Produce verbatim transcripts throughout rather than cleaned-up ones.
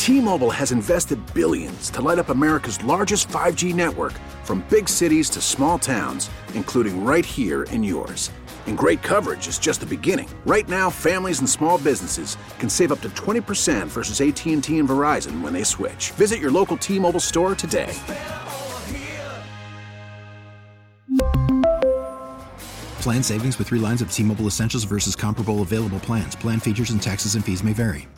T-Mobile has invested billions to light up America's largest five G network, from big cities to small towns, including right here in yours. And great coverage is just the beginning. Right now, families and small businesses can save up to twenty percent versus A T and T and Verizon when they switch. Visit your local T-Mobile store today. Plan savings with three lines of T-Mobile Essentials versus comparable available plans. Plan features and taxes and fees may vary.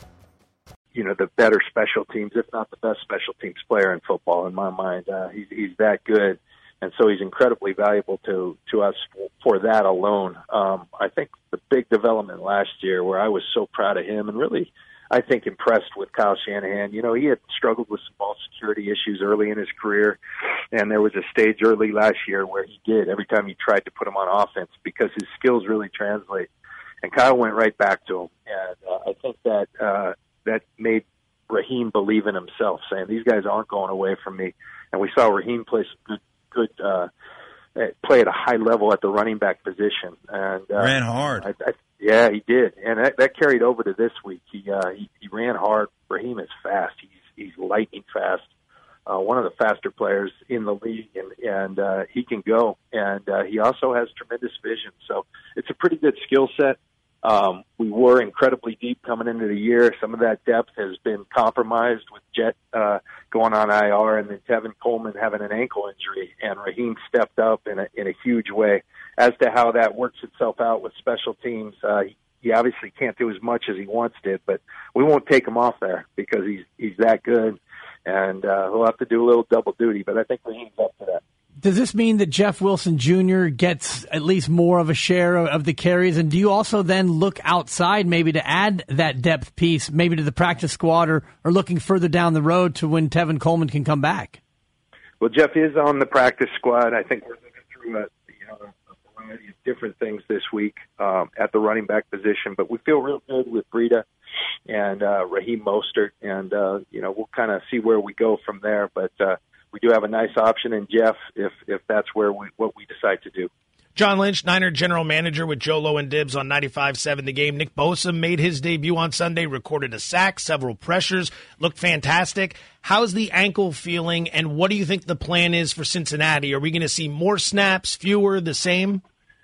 You know, the better special teams, if not the best special teams player in football, in my mind. Uh, he's, he's that good, and so he's incredibly valuable to, to us for, for that alone. Um, I think the big development last year, where I was so proud of him and really, I think, impressed with Kyle Shanahan. You know, he had struggled with some ball security issues early in his career, and there was a stage early last year where he did every time he tried to put him on offense because his skills really translate. And Kyle went right back to him, and uh, I think that uh, that made Raheem believe in himself, saying, these guys aren't going away from me. And we saw Raheem play some good, good uh, play at a high level at the running back position. And uh, ran hard. I, I, yeah, he did, and that, that carried over to this week. He, uh, he he ran hard. Raheem is fast. He's he's lightning fast. Uh, one of the faster players in the league, and and uh, he can go. And uh, he also has tremendous vision. So it's a pretty good skill set. Um, we were incredibly deep coming into the year. Some of that depth has been compromised with Jet uh, going on I R and then Tevin Coleman having an ankle injury, and Raheem stepped up in a, in a huge way. As to how that works itself out with special teams, uh, he, he obviously can't do as much as he once did, but we won't take him off there because he's he's that good, and uh, he'll have to do a little double duty, but I think Raheem's up to that. Does this mean that Jeff Wilson Junior gets at least more of a share of, of the carries? And do you also then look outside maybe to add that depth piece, maybe to the practice squad or, or looking further down the road to when Tevin Coleman can come back? Well, Jeff is on the practice squad. I think we're looking through a, you know, a variety of different things this week um, at the running back position. But we feel real good with Breida and uh, Raheem Mostert. And, uh, you know, we'll kind of see where we go from there. But, uh, we do have a nice option in Jeff if if that's where we what we decide to do. John Lynch, Niner general manager with Joe Low and Dibs on ninety-five seven The Game. Nick Bosa made his debut on Sunday, recorded a sack, several pressures, looked fantastic. How's the ankle feeling, and what do you think the plan is for Cincinnati? Are we going to see more snaps, fewer, the same?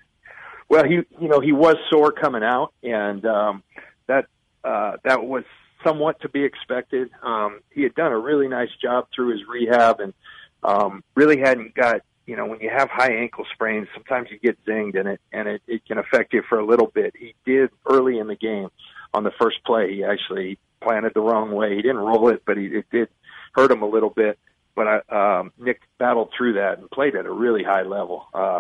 Well, he you know he was sore coming out, and um, that uh, that was somewhat to be expected. Um, he had done a really nice job through his rehab and um, really hadn't got, you know, when you have high ankle sprains, sometimes you get zinged in it, and it, it can affect you for a little bit. He did early in the game on the first play. He actually planted the wrong way. He didn't roll it, but he, it did hurt him a little bit. But I, um, Nick battled through that and played at a really high level. Uh,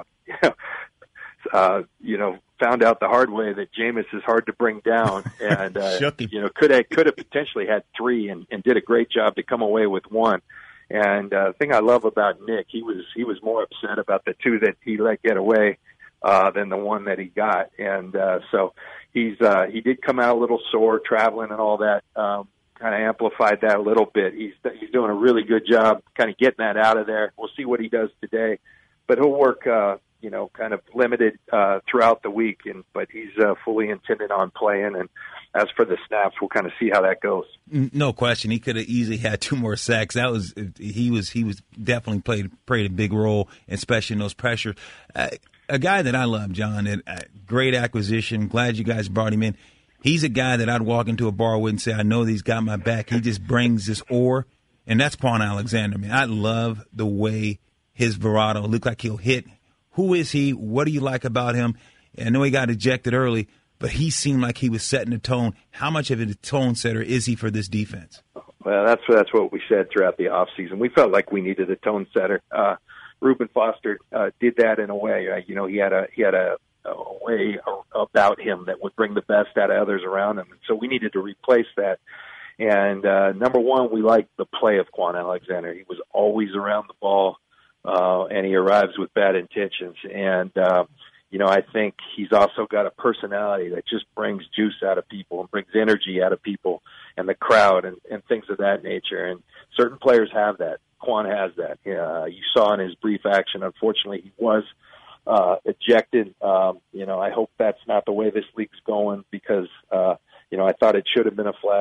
uh, you know, found out the hard way that Jameis is hard to bring down, and uh, you know could have could have potentially had three, and, and did a great job to come away with one. And uh, the thing I love about Nick, he was he was more upset about the two that he let get away uh, than the one that he got, and uh, so he's uh, he did come out a little sore traveling and all that. Um, kind of amplified that a little bit. He's he's doing a really good job, kind of getting that out of there. We'll see what he does today, but he'll work. Uh, you know, kind of limited uh, throughout the week, and but he's uh, fully intended on playing. And as for the snaps, we'll kind of see how that goes. No question, he could have easily had two more sacks. That was he was he was definitely played played a big role, especially in those pressures. Uh, a guy that I love, John, and uh, great acquisition. Glad you guys brought him in. He's a guy that I'd walk into a bar with and say, I know that he's got my back. He just brings this aura, and that's Quan Alexander. Man, I love the way his Verado look like he'll hit. Who is he? What do you like about him? I know he got ejected early, but he seemed like he was setting the tone. How much of a tone setter is he for this defense? Well, that's that's what we said throughout the offseason. We felt like we needed a tone setter. Uh, Reuben Foster uh, did that in a way. Uh, you know, he had a he had a, a way about him that would bring the best out of others around him, and so we needed to replace that. And uh, number one, we liked the play of Quan Alexander. He was always around the ball. Uh, and he arrives with bad intentions. And, uh, you know, I think he's also got a personality that just brings juice out of people and brings energy out of people and the crowd and, and things of that nature. And certain players have that. Quan has that. Uh, you saw in his brief action, unfortunately, he was uh, ejected. Um, you know, I hope that's not the way this league's going because, uh, you know, I thought it should have been a flag.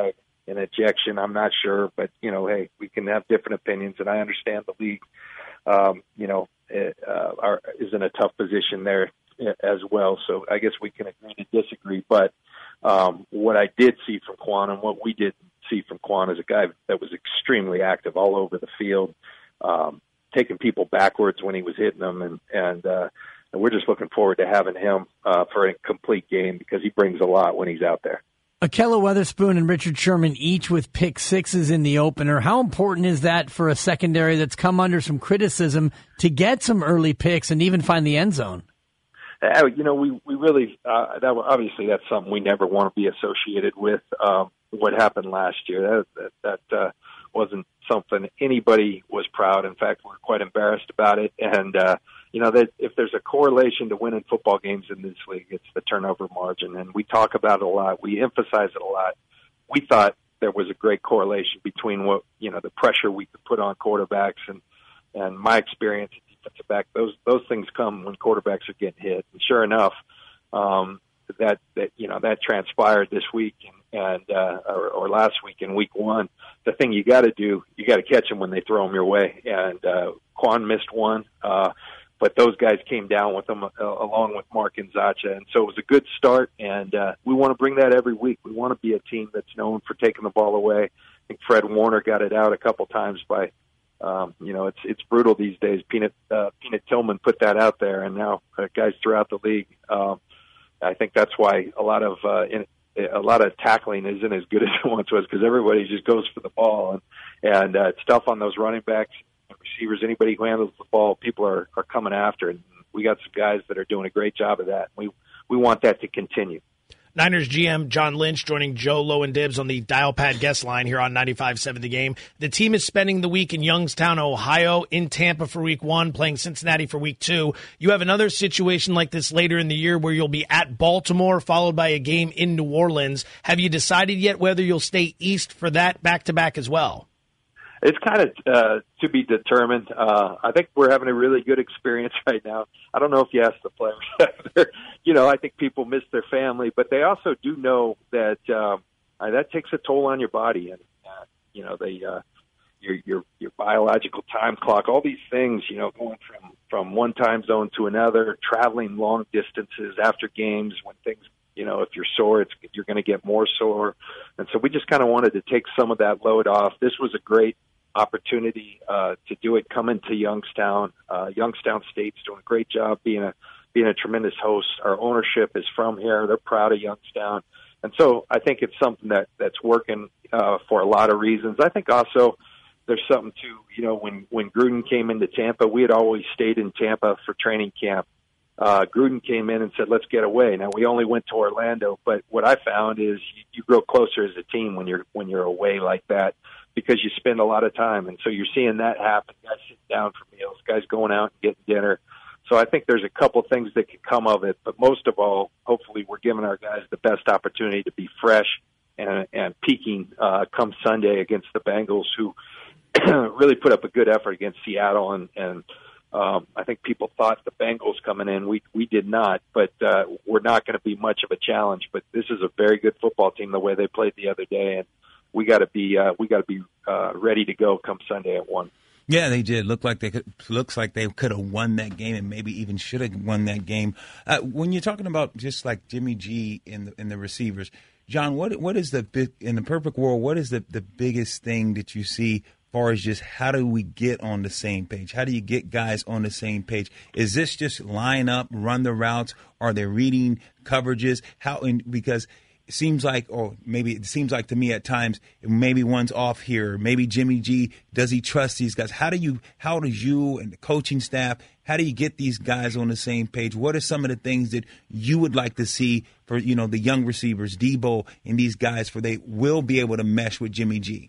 an ejection. I'm not sure, but you know, hey, we can have different opinions, and I understand the league, um, you know, uh, are, is in a tough position there as well. So I guess we can agree to disagree. But um, what I did see from Quan, and what we did see from Quan, is a guy that was extremely active all over the field, um, taking people backwards when he was hitting them, and and, uh, and we're just looking forward to having him uh, for a complete game because he brings a lot when he's out there. Ahkello Witherspoon and Richard Sherman each with pick sixes in the opener. How important is that for a secondary that's come under some criticism to get some early picks and even find the end zone? Uh, you know, we, we really, uh, that obviously that's something we never want to be associated with. Um, what happened last year, that, that, that uh, wasn't something anybody was proud. In fact, we're quite embarrassed about it. And, uh, you know, that if there's a correlation to winning football games in this league, it's the turnover margin. And we talk about it a lot. We emphasize it a lot. We thought there was a great correlation between what, you know, the pressure we could put on quarterbacks and, and my experience at defensive back. Those, those things come when quarterbacks are getting hit. And sure enough, um, that, that, you know, that transpired this week and, and uh, or, or last week in week one. The thing you got to do, you got to catch them when they throw them your way. And uh, Quan missed one. Uh, But those guys came down with them uh, along with Mark and Zacha. And so it was a good start, and uh, we want to bring that every week. We want to be a team that's known for taking the ball away. I think Fred Warner got it out a couple times by, um, you know, it's it's brutal these days. Peanut uh, Peanut Tillman put that out there, and now uh, guys throughout the league. Um, I think that's why a lot of uh, in, a lot of tackling isn't as good as it once was because everybody just goes for the ball, and, and uh, it's tough on those running backs. Receivers, anybody who handles the ball, people are, are coming after it. We got some guys that are doing a great job of that. We we want that to continue. Niners G M John Lynch joining Joe Low and Dibs on the Dial Pad guest line here on ninety-five seven The Game. The team is spending the week in Youngstown, Ohio, in Tampa for week one, playing Cincinnati for week two. You have another situation like this later in the year where you'll be at Baltimore, followed by a game in New Orleans. Have you decided yet whether you'll stay east for that back-to-back as well? It's kind of uh, to be determined. Uh, I think we're having a really good experience right now. I don't know if you ask the players. you know, I think people miss their family, but they also do know that um, uh, that takes a toll on your body, and uh, you know, they uh, your your your biological time clock, all these things. You know, going from from one time zone to another, traveling long distances after games when things. You know, if you're sore, it's, you're going to get more sore. And so we just kind of wanted to take some of that load off. This was a great opportunity uh, to do it coming to Youngstown. Uh, Youngstown State's doing a great job being a being a tremendous host. Our ownership is from here. They're proud of Youngstown. And so I think it's something that, that's working uh, for a lot of reasons. I think also there's something to, you know, when, when Gruden came into Tampa, we had always stayed in Tampa for training camp. Uh, Gruden came in and said, let's get away. Now, we only went to Orlando, but what I found is you, you grow closer as a team when you're when you're away like that because you spend a lot of time. And so you're seeing that happen. Guys sitting down for meals, guys going out and getting dinner. So I think there's a couple things that could come of it. But most of all, hopefully we're giving our guys the best opportunity to be fresh and, and peaking uh, come Sunday against the Bengals, who really put up a good effort against Seattle and, and Um, I think people thought the Bengals coming in. We we did not, but uh, we're not going to be much of a challenge. But this is a very good football team the way they played the other day, and we got to be uh, we got to be uh, ready to go come Sunday at one. Yeah, they did. Look like they could, looks like they could have won that game, and maybe even should have won that game. Uh, when you're talking about just like Jimmy G and the, and the receivers, John, what what is the big, in the perfect world? What is the the biggest thing that you see? Far as just how do we get on the same page? How do you get guys on the same page? Is this just line up, run the routes? Are they reading coverages? How? In, because it seems like, or maybe it seems like to me at times, maybe one's off here. Maybe Jimmy G, does he trust these guys? How do you? How does you and the coaching staff? How do you get these guys on the same page? What are some of the things that you would like to see for you know the young receivers, Debo and these guys, for they will be able to mesh with Jimmy G?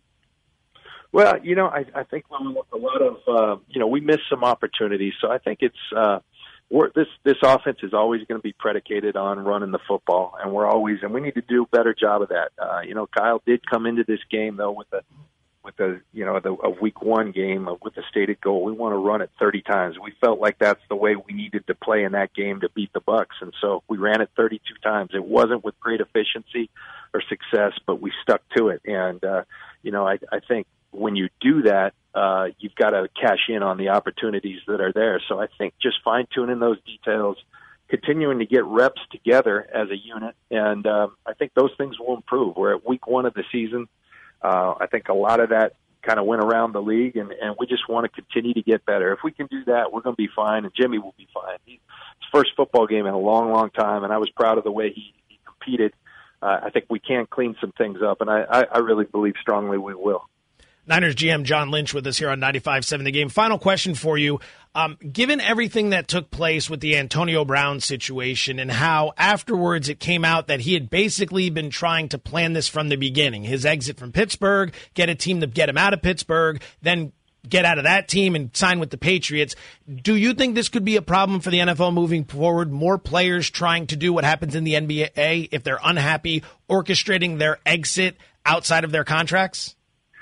Well, you know, I, I think a lot of, uh, you know, we missed some opportunities. So I think it's, uh, we're, this, this offense is always going to be predicated on running the football. And we're always, and we need to do a better job of that. Uh, you know, Kyle did come into this game, though, with a, with the you know the a week one game with a stated goal. We want to run it thirty times. We felt like that's the way we needed to play in that game to beat the Bucks, and so we ran it thirty-two times. It wasn't with great efficiency or success, but we stuck to it. And uh, you know, I, I think when you do that, uh, you've got to cash in on the opportunities that are there. So I think just fine tuning those details, continuing to get reps together as a unit, and um, I think those things will improve. We're at week one of the season. Uh, I think a lot of that kind of went around the league, and, and we just want to continue to get better. If we can do that, we're going to be fine, and Jimmy will be fine. He, his first football game in a long, long time, and I was proud of the way he, he competed. Uh, I think we can clean some things up, and I, I, I really believe strongly we will. Niners G M John Lynch with us here on ninety-five point seven The Game. Final question for you. Um, given everything that took place with the Antonio Brown situation and how afterwards it came out that he had basically been trying to plan this from the beginning, his exit from Pittsburgh, get a team to get him out of Pittsburgh, then get out of that team and sign with the Patriots. Do you think this could be a problem for the N F L moving forward? More players trying to do what happens in the N B A if they're unhappy, orchestrating their exit outside of their contracts?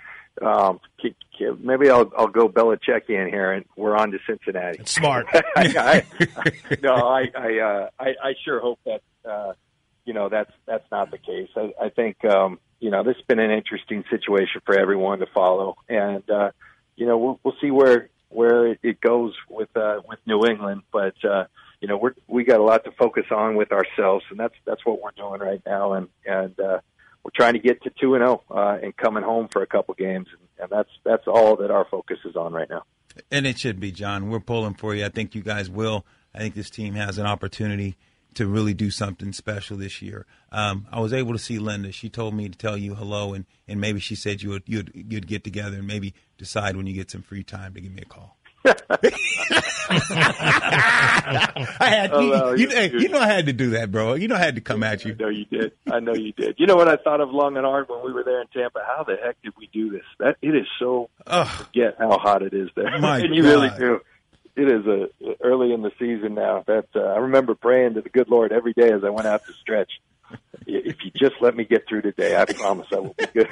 Um, maybe I'll I'll go Belichickian here, and we're on to Cincinnati. That's smart. I, I, no, I I, uh, I I sure hope that uh, you know that's that's not the case. I, I think um, you know this has been an interesting situation for everyone to follow, and uh, you know we'll we'll see where where it goes with uh, with New England, but uh, you know we're we got a lot to focus on with ourselves, and that's that's what we're doing right now, and and. Uh, We're trying to get to two and zero uh, and coming home for a couple games, and, and that's that's all that our focus is on right now. And it should be, John. We're pulling for you. I think you guys will. I think this team has an opportunity to really do something special this year. Um, I was able to see Linda. She told me to tell you hello, and, and maybe she said you would you'd, you'd get together and maybe decide when you get some free time to give me a call. I had, you, oh, well, you, you, you know I had to do that, bro. You know I had to come at you. I know you did. I know you did. You know what I thought of long and hard when we were there in Tampa? How the heck did we do this? That it is so oh, forget how hot it is there. My and you God. really do. It is a early in the season now. That uh, I remember praying to the good Lord every day as I went out to stretch. If you just let me get through today, I promise I will be good.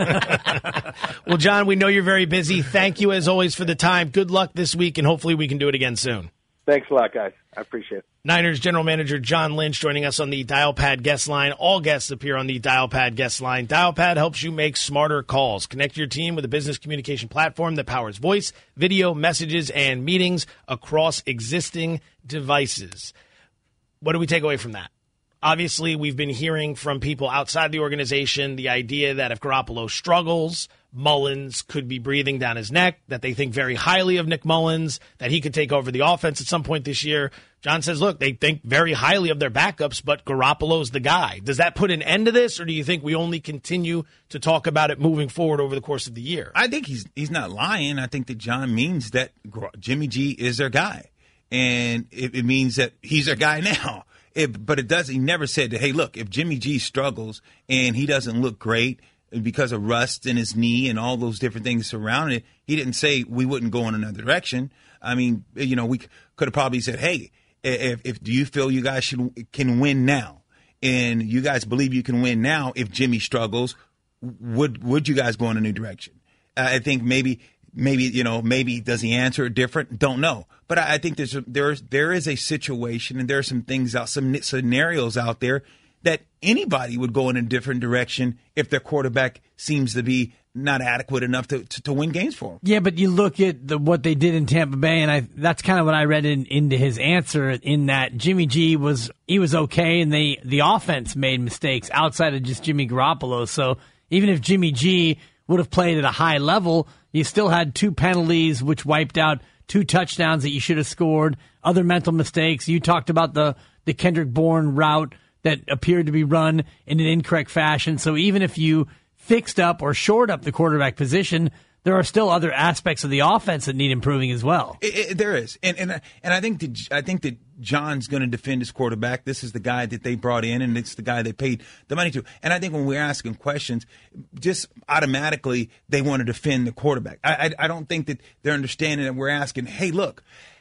Well, John, we know you're very busy. Thank you, as always, for the time. Good luck this week, and hopefully we can do it again soon. Thanks a lot, guys. I appreciate it. Niners General Manager John Lynch joining us on the Dialpad Guest Line. All guests appear on the Dialpad Guest Line. Dialpad helps you make smarter calls. Connect your team with a business communication platform that powers voice, video, messages, and meetings across existing devices. What do we take away from that? Obviously, we've been hearing from people outside the organization the idea that if Garoppolo struggles, Mullins could be breathing down his neck, that they think very highly of Nick Mullins, that he could take over the offense at some point this year. John says, look, they think very highly of their backups, but Garoppolo's the guy. Does that put an end to this, or do you think we only continue to talk about it moving forward over the course of the year? I think he's he's not lying. I think that John means that Jimmy G is their guy, and it, it means that he's their guy now. It, but it does. He never said that, hey, look, if Jimmy G struggles and he doesn't look great because of rust in his knee and all those different things surrounding it, he didn't say we wouldn't go in another direction. I mean, you know, we could have probably said, hey, if, if do you feel you guys should can win now, and you guys believe you can win now if Jimmy struggles, would would you guys go in a new direction? Uh, I think maybe. Maybe, you know, maybe does he answer it different? Don't know. But I, I think there's a, there's there is a situation, and there are some things out, some scenarios out there that anybody would go in a different direction if their quarterback seems to be not adequate enough to, to, to win games for them. Yeah, but you look at the, what they did in Tampa Bay, and I that's kind of what I read in, into his answer, in that Jimmy G was he was okay, and they the offense made mistakes outside of just Jimmy Garoppolo. So even if Jimmy G would have played at a high level, you still had two penalties, which wiped out two touchdowns that you should have scored, other mental mistakes. You talked about the, the Kendrick Bourne route that appeared to be run in an incorrect fashion. So even if you fixed up or shored up the quarterback position, there are still other aspects of the offense that need improving as well. It, it, there is, and and and I think that I think that John's going to defend his quarterback. This is the guy that they brought in, and it's the guy they paid the money to. And I think when we're asking questions, just automatically they want to defend the quarterback. I I, I don't think that they're understanding that we're asking, hey, look,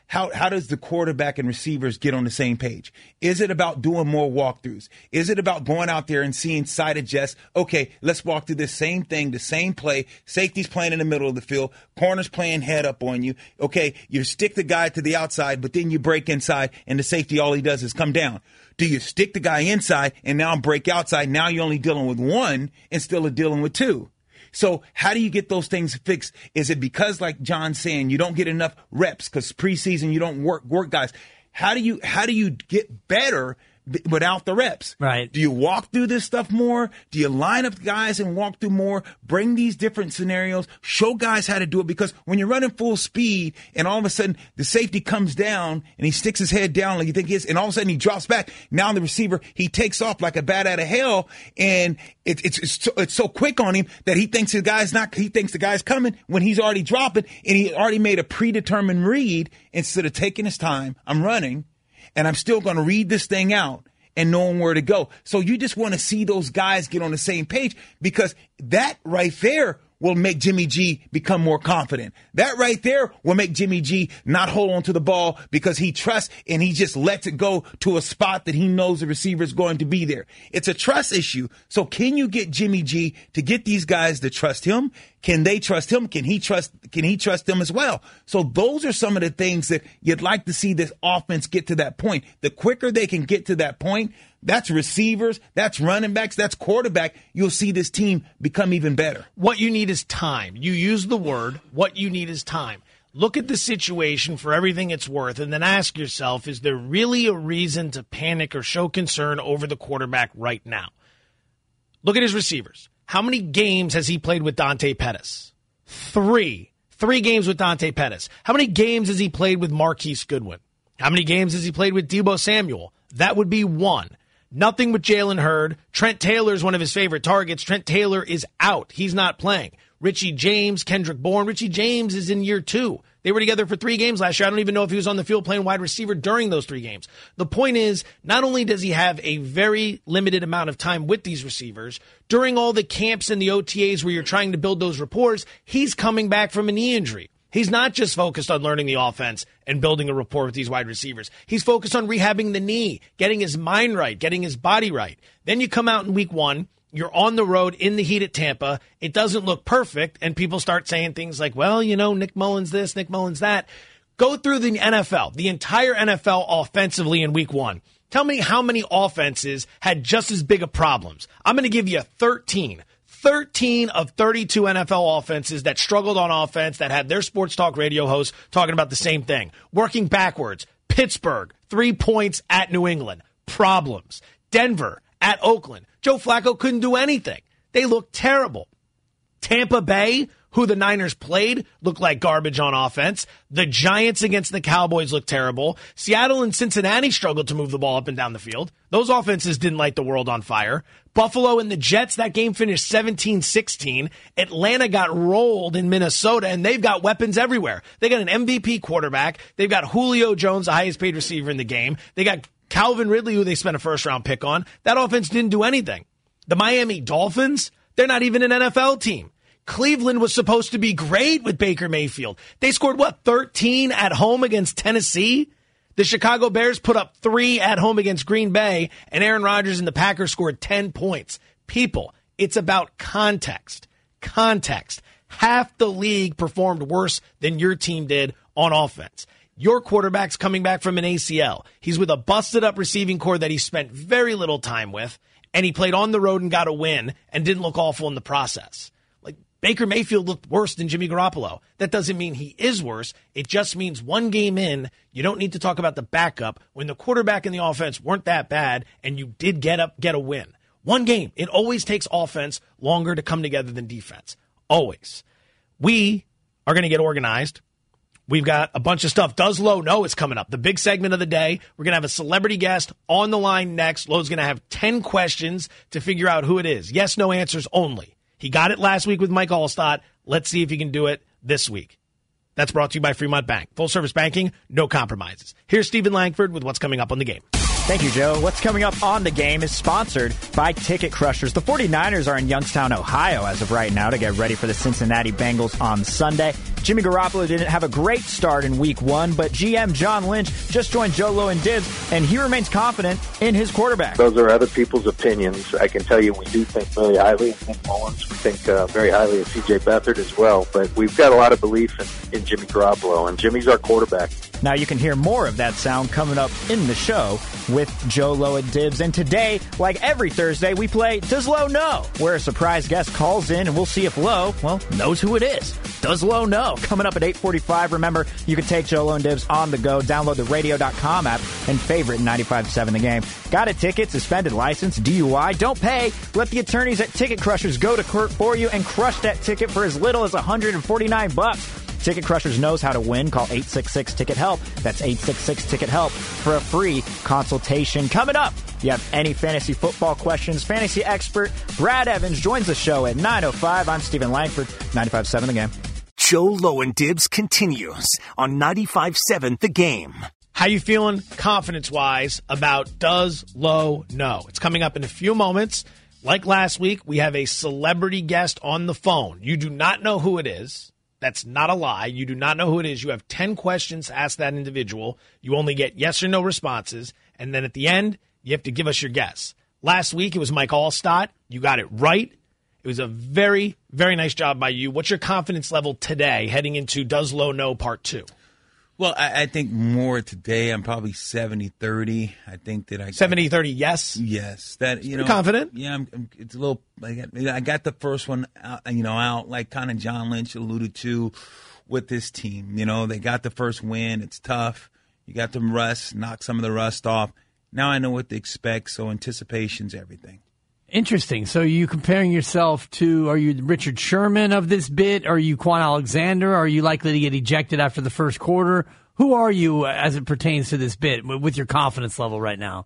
how, how does the quarterback and receivers get on the same page? Is it about doing more walkthroughs? Is it about going out there and seeing side adjust? Okay, let's walk through the same thing, the same play. Safety's playing in the middle of the field. Corner's playing head up on you. Okay, you stick the guy to the outside, but then you break inside, and the safety, all he does is come down. Do you stick the guy inside and now break outside? Now you're only dealing with one instead of dealing with two. So how do you get those things fixed? Is it because, like John's saying, you don't get enough reps because preseason you don't work work guys? How do you how do you get better without the reps? Right. Do you walk through this stuff more? Do you line up guys and walk through more? Bring these different scenarios. Show guys how to do it, because when you're running full speed and all of a sudden the safety comes down and he sticks his head down like you think he is, and all of a sudden he drops back. Now the receiver, he takes off like a bat out of hell, and it, it's it's so, it's so quick on him that he thinks the guy's not. He thinks the guy's coming when he's already dropping, and he already made a predetermined read instead of taking his time. I'm running, and I'm still going to read this thing out and knowing where to go. So you just want to see those guys get on the same page, because that right there will make Jimmy G become more confident. That right there will make Jimmy G not hold on to the ball because he trusts and he just lets it go to a spot that he knows the receiver is going to be there. It's a trust issue. So can you get Jimmy G to get these guys to trust him? Can they trust him? Can he trust, can he trust them as well? So those are some of the things that you'd like to see this offense get to that point. The quicker they can get to that point, that's receivers, that's running backs, that's quarterback, you'll see this team become even better. What you need is time. You use the word, what you need is time. Look at the situation for everything it's worth, and then ask yourself, is there really a reason to panic or show concern over the quarterback right now? Look at his receivers. How many games has he played with Dante Pettis? Three. Three games with Dante Pettis. How many games has he played with Marquise Goodwin? How many games has he played with Deebo Samuel? That would be one. Nothing with Jalen Hurd. Trent Taylor is one of his favorite targets. Trent Taylor is out. He's not playing. Richie James, Kendrick Bourne. Richie James is in year two. They were together for three games last year. I don't even know if he was on the field playing wide receiver during those three games. The point is, not only does he have a very limited amount of time with these receivers, during all the camps and the O T As where you're trying to build those rapports, he's coming back from a knee injury. He's not just focused on learning the offense and building a rapport with these wide receivers. He's focused on rehabbing the knee, getting his mind right, getting his body right. Then you come out in week one. You're on the road in the heat at Tampa. It doesn't look perfect, and people start saying things like, well, you know, Nick Mullins this, Nick Mullins that. Go through the N F L, the entire N F L offensively in week one. Tell me how many offenses had just as big of problems. I'm going to give you thirteen. thirteen of thirty-two N F L offenses that struggled on offense, that had their sports talk radio hosts talking about the same thing. Working backwards, Pittsburgh, three points at New England. Problems. Denver at Oakland. Joe Flacco couldn't do anything. They looked terrible. Tampa Bay, who the Niners played, looked like garbage on offense. The Giants against the Cowboys looked terrible. Seattle and Cincinnati struggled to move the ball up and down the field. Those offenses didn't light the world on fire. Buffalo and the Jets, that game finished seventeen sixteen. Atlanta got rolled in Minnesota, and they've got weapons everywhere. They got an M V P quarterback. They've got Julio Jones, the highest paid receiver in the game. They got Calvin Ridley, who they spent a first-round pick on. That offense didn't do anything. The Miami Dolphins, they're not even an N F L team. Cleveland was supposed to be great with Baker Mayfield. They scored, what, thirteen at home against Tennessee? The Chicago Bears put up three at home against Green Bay, and Aaron Rodgers and the Packers scored ten points. People, it's about context. Context. Half the league performed worse than your team did on offense. Your quarterback's coming back from an A C L. He's with a busted-up receiving core that he spent very little time with, and he played on the road and got a win and didn't look awful in the process. Like, Baker Mayfield looked worse than Jimmy Garoppolo. That doesn't mean he is worse. It just means one game in, you don't need to talk about the backup when the quarterback and the offense weren't that bad and you did get up, get a win. One game. It always takes offense longer to come together than defense. Always. We are going to get organized. We've got a bunch of stuff. Does Lowe know it's coming up? The big segment of the day. We're going to have a celebrity guest on the line next. Lowe's going to have ten questions to figure out who it is. Yes, no answers only. He got it last week with Mike Allstott. Let's see if he can do it this week. That's brought to you by Fremont Bank. Full service banking, no compromises. Here's Stephen Langford with what's coming up on the game. Thank you, Joe. What's coming up on The Game is sponsored by Ticket Crushers. The 49ers are in Youngstown, Ohio as of right now to get ready for the Cincinnati Bengals on Sunday. Jimmy Garoppolo didn't have a great start in week one, but G M John Lynch just joined Joe Low and Dibs, and he remains confident in his quarterback. Those are other people's opinions. I can tell you we do think very highly of Nick Mullins. We think uh, very highly of C J Beathard as well, but we've got a lot of belief in, in Jimmy Garoppolo, and Jimmy's our quarterback. Now you can hear more of that sound coming up in the show with Joe Low and Dibs. And today, like every Thursday, we play Does Low Know? Where a surprise guest calls in and we'll see if Low, well, knows who it is. Does Low Know? Coming up at eight forty-five. Remember, you can take Joe Low and Dibs on the go. Download the radio dot com app and favorite ninety-five point seven The Game. Got a ticket, suspended license, D U I? Don't pay. Let the attorneys at Ticket Crushers go to court for you and crush that ticket for as little as one hundred forty-nine bucks. Ticket Crushers knows how to win. Call eight six six ticket help. That's eight six six ticket help for a free consultation. Coming up, if you have any fantasy football questions, fantasy expert Brad Evans joins the show at nine oh five. I'm Stephen Langford, ninety-five point seven The Game. Joe Low and Dibs continues on ninety-five point seven The Game. How you feeling confidence-wise about Does Low Know? It's coming up in a few moments. Like last week, we have a celebrity guest on the phone. You do not know who it is. That's not a lie. You do not know who it is. You have ten questions to ask that individual. You only get yes or no responses. And then at the end, you have to give us your guess. Last week, it was Mike Allstott. You got it right. It was a very, very nice job by you. What's your confidence level today heading into Does Low Know Part two? Well, I, I think more today. I'm probably seventy thirty. I think that I seventy thirty, yes? Yes. That you know, confident? Yeah, I'm, I'm, it's a little. I got, I got the first one out, you know, out like kind of John Lynch alluded to with this team. You know, they got the first win. It's tough. You got them rust, knock some of the rust off. Now I know what to expect, so anticipation's everything. Interesting. So are you comparing yourself to, are you Richard Sherman of this bit? Are you Quan Alexander? Are you likely to get ejected after the first quarter? Who are you as it pertains to this bit with your confidence level right now?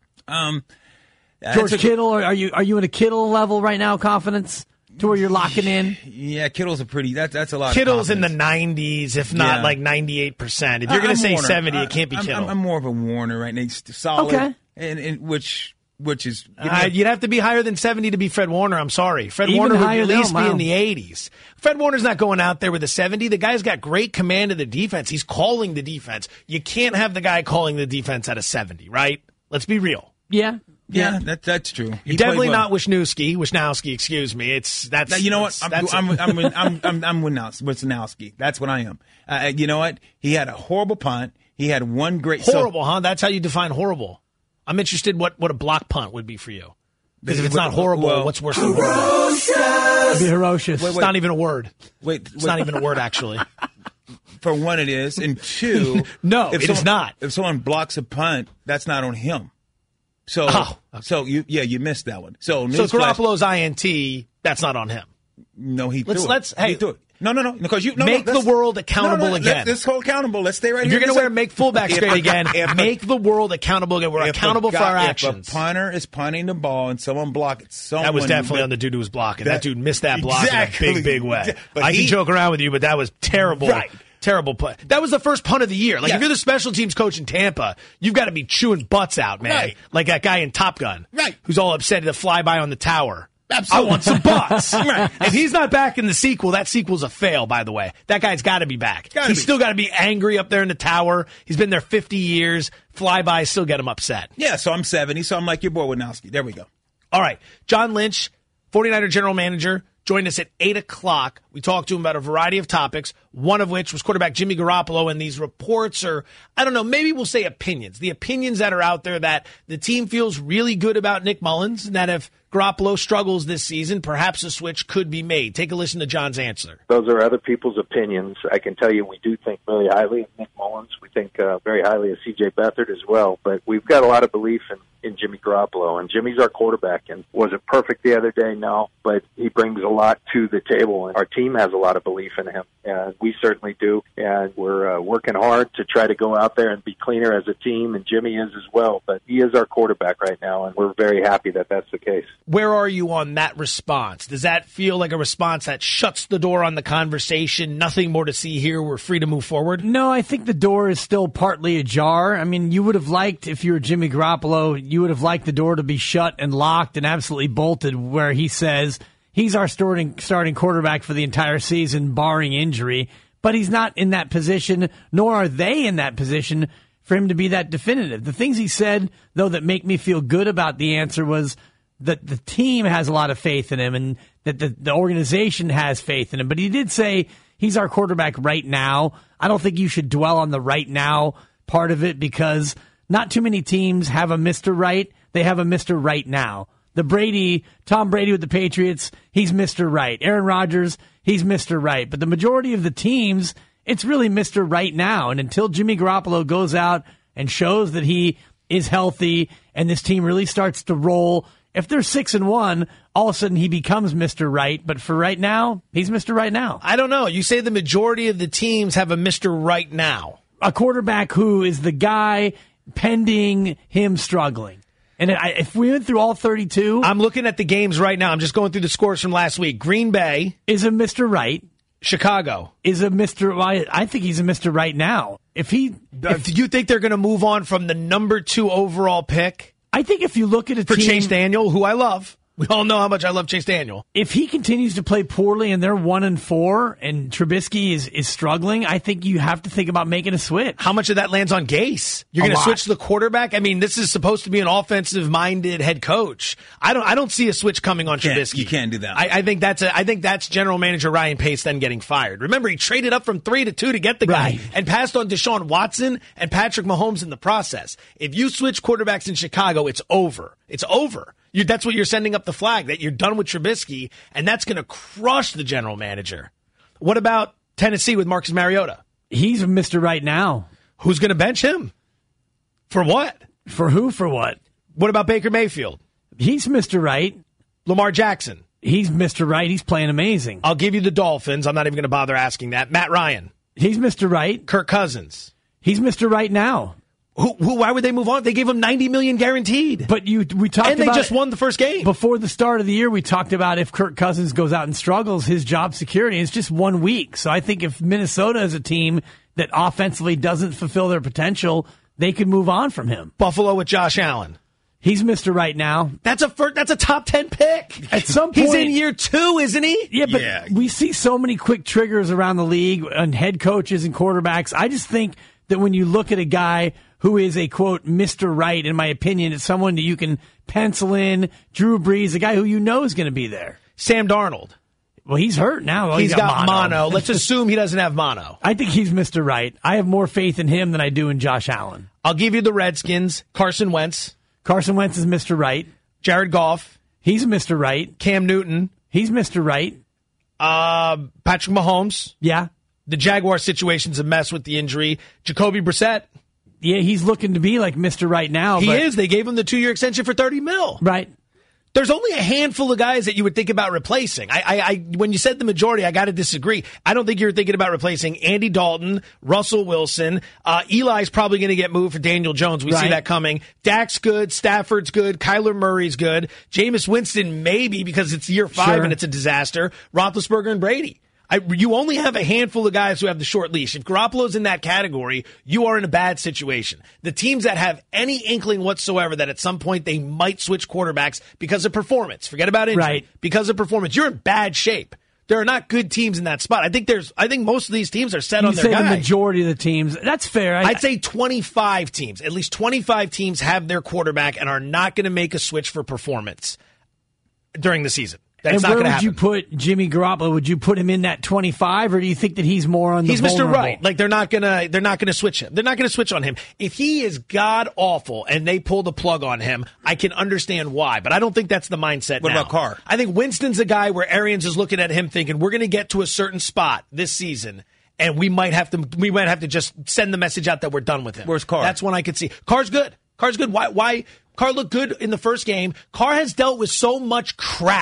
Um, George Kittle, are you are you in a Kittle level right now, confidence, to where you're locking in? Yeah, Kittle's a pretty, that, that's a lot Kittle's of in the nineties, if not yeah. like ninety-eight percent. If you're going to say Warner. seventy, I, it can't be I'm, Kittle. I'm, I'm more of a Warner right now. He's solid. Okay. And, and which... Which is you know, uh, you'd have to be higher than seventy to be Fred Warner. I'm sorry, Fred Even Warner would higher at least than, be wow. in the eighties. Fred Warner's not going out there with a seventy. The guy's got great command of the defense. He's calling the defense. You can't have the guy calling the defense at a seventy, right? Let's be real. Yeah, yeah, yeah that, that's true. He Definitely well. not Wisniewski. Wisniewski, excuse me. It's that's now, you know what? That's, I'm that's I'm I'm I'm, I'm, I'm Wisniewski. That's what I am. Uh, you know what? He had a horrible punt. He had one great horrible, so, huh? That's how you define horrible. I'm interested what, what a block punt would be for you. Because if it's not horrible, well, what's worse than horrible? It'd be ferocious. Wait, wait. It's not even a word. Wait, it's wait. not even a word, actually. For one, it is, and two, no, if it someone, is not. If someone blocks a punt, that's not on him. So, oh, okay. so you, yeah, you missed that one. So, so Garoppolo's I N T, that's not on him. No, he let's, threw let's, it. Hey, he threw it. No, no, no, because you no, make no, the world accountable no, no, again. Let's hold accountable. Let's stay right if here. You're going to wear make fullback straight again. If make the world accountable again. We're accountable guy, for our if actions. If a punter is punting the ball and someone blocks it, someone that was definitely on the dude who was blocking. That, that dude missed that block exactly. in a big, big way. But I he, can joke around with you, but that was terrible. Right. Terrible punt. That was the first punt of the year. Like, yeah. if you're the special teams coach in Tampa, you've got to be chewing butts out, man. Right. Like that guy in Top Gun. Right. Who's all upset at the flyby on the tower. Absolutely. I want some butts. Right. If he's not back in the sequel, that sequel's a fail, by the way. That guy's got to be back. Gotta he's be. still got to be angry up there in the tower. He's been there fifty years. Flybys still get him upset. Yeah, so I'm seventy, so I'm like your boy Wisniewski. There we go. All right. John Lynch, 49er general manager, joined us at eight o'clock. We talked to him about a variety of topics, one of which was quarterback Jimmy Garoppolo, and these reports are, I don't know, maybe we'll say opinions. The opinions that are out there that the team feels really good about Nick Mullins, and that if Garoppolo struggles this season, perhaps a switch could be made. Take a listen to John's answer. Those are other people's opinions. I can tell you we do think very highly of Nick Mullins. We think uh, very highly of C J Beathard as well. But we've got a lot of belief in, in Jimmy Garoppolo. And Jimmy's our quarterback. And was it perfect the other day? No. But he brings a lot to the table. And our team has a lot of belief in him. And we certainly do. And we're uh, working hard to try to go out there and be cleaner as a team. And Jimmy is as well. But he is our quarterback right now. And we're very happy that that's the case. Where are you on that response? Does that feel like a response that shuts the door on the conversation? Nothing more to see here. We're free to move forward? No, I think the door is still partly ajar. I mean, you would have liked, if you were Jimmy Garoppolo, you would have liked the door to be shut and locked and absolutely bolted, where he says he's our starting starting quarterback for the entire season, barring injury. But he's not in that position, nor are they in that position for him to be that definitive. The things he said, though, that make me feel good about the answer was that the team has a lot of faith in him and that the, the organization has faith in him. But he did say he's our quarterback right now. I don't think you should dwell on the right now part of it, because not too many teams have a Mister Right. They have a Mister Right now. The Brady, Tom Brady with the Patriots, he's Mister Right. Aaron Rodgers, he's Mister Right. But the majority of the teams, it's really Mister Right now. And until Jimmy Garoppolo goes out and shows that he is healthy and this team really starts to roll, if they're six and one, all of a sudden he becomes Mister Right. But for right now, he's Mister Right now. I don't know. You say the majority of the teams have a Mister Right now. A quarterback who is the guy pending him struggling. And if we went through all thirty-two, I'm looking at the games right now. I'm just going through the scores from last week. Green Bay is a Mister Right. Chicago is a Mister I, I think he's a Mister Right now. If he, if, if you think they're going to move on from the number two overall pick, I think if you look at a for team, Chase Daniel, who I love, we all know how much I love Chase Daniel. If he continues to play poorly and they're one and four, and Trubisky is is struggling, I think you have to think about making a switch. How much of that lands on Gase? You're going to switch the quarterback? I mean, this is supposed to be an offensive-minded head coach. I don't. I don't see a switch coming on you Trubisky. You can't do that. I, I think that's. A, I think that's General Manager Ryan Pace then getting fired. Remember, he traded up from three to two to get the guy, right, and passed on Deshaun Watson and Patrick Mahomes in the process. If you switch quarterbacks in Chicago, it's over. It's over. You, that's what you're sending up the flag, that you're done with Trubisky, and that's going to crush the general manager. What about Tennessee with Marcus Mariota? He's Mister Right now. Who's going to bench him? For what? For who? For what? What about Baker Mayfield? He's Mister Right. Lamar Jackson? He's Mister Right. He's playing amazing. I'll give you the Dolphins. I'm not even going to bother asking that. Matt Ryan? He's Mister Right. Kirk Cousins? He's Mister Right now. Who, who? Why would they move on? They gave him ninety million dollars guaranteed. But you, we talked and they about just it. won the first game. Before the start of the year, we talked about if Kirk Cousins goes out and struggles, his job security. It's just one week. So I think if Minnesota is a team that offensively doesn't fulfill their potential, they could move on from him. Buffalo with Josh Allen. He's Mister Right now. That's a first, that's a top ten pick. At some point, he's in year two, isn't he? Yeah, but yeah. we see so many quick triggers around the league and head coaches and quarterbacks. I just think that when you look at a guy who is a, quote, Mister Right, in my opinion, it's someone that you can pencil in. Drew Brees, a guy who you know is going to be there. Sam Darnold. Well, he's hurt now. Well, he's he's got, got mono. mono. Let's assume he doesn't have mono. I think he's Mister Right. I have more faith in him than I do in Josh Allen. I'll give you the Redskins. Carson Wentz. Carson Wentz is Mister Right. Jared Goff. He's Mister Right. Cam Newton. He's Mister Right. Uh, Patrick Mahomes. Yeah. The Jaguar situation's a mess with the injury. Jacoby Brissett. Yeah, he's looking to be like Mister Right now. He but, is. They gave him the two-year extension for thirty mil. Right. There's only a handful of guys that you would think about replacing. I, I, I when you said the majority, I got to disagree. I don't think you're thinking about replacing Andy Dalton, Russell Wilson. Uh, Eli's probably going to get moved for Daniel Jones. We right. see that coming. Dak's good. Stafford's good. Kyler Murray's good. Jameis Winston maybe because it's year five sure. and it's a disaster. Roethlisberger and Brady. I, you only have a handful of guys who have the short leash. If Garoppolo's in that category, you are in a bad situation. The teams that have any inkling whatsoever that at some point they might switch quarterbacks because of performance, forget about injury, right. because of performance, you're in bad shape. There are not good teams in that spot. I think there's. I think most of these teams are set you on their say guy. The majority of the teams. That's fair. I, I'd say twenty-five teams. At least twenty-five teams have their quarterback and are not going to make a switch for performance during the season. That's and not where going to would happen. you put Jimmy Garoppolo? Would you put him in that twenty-five, or do you think that he's more on the He's Mister vulnerable? Right. Like they're not gonna they're not gonna switch him. They're not gonna switch on him. If he is god awful and they pull the plug on him, I can understand why. But I don't think that's the mindset. What now. about Carr? I think Winston's a guy where Arians is looking at him thinking we're gonna get to a certain spot this season. And we might have to we might have to just send the message out that we're done with him. Where's Carr? That's when I could see. Carr's good. Carr's good. Why why Carr looked good in the first game. Carr has dealt with so much crap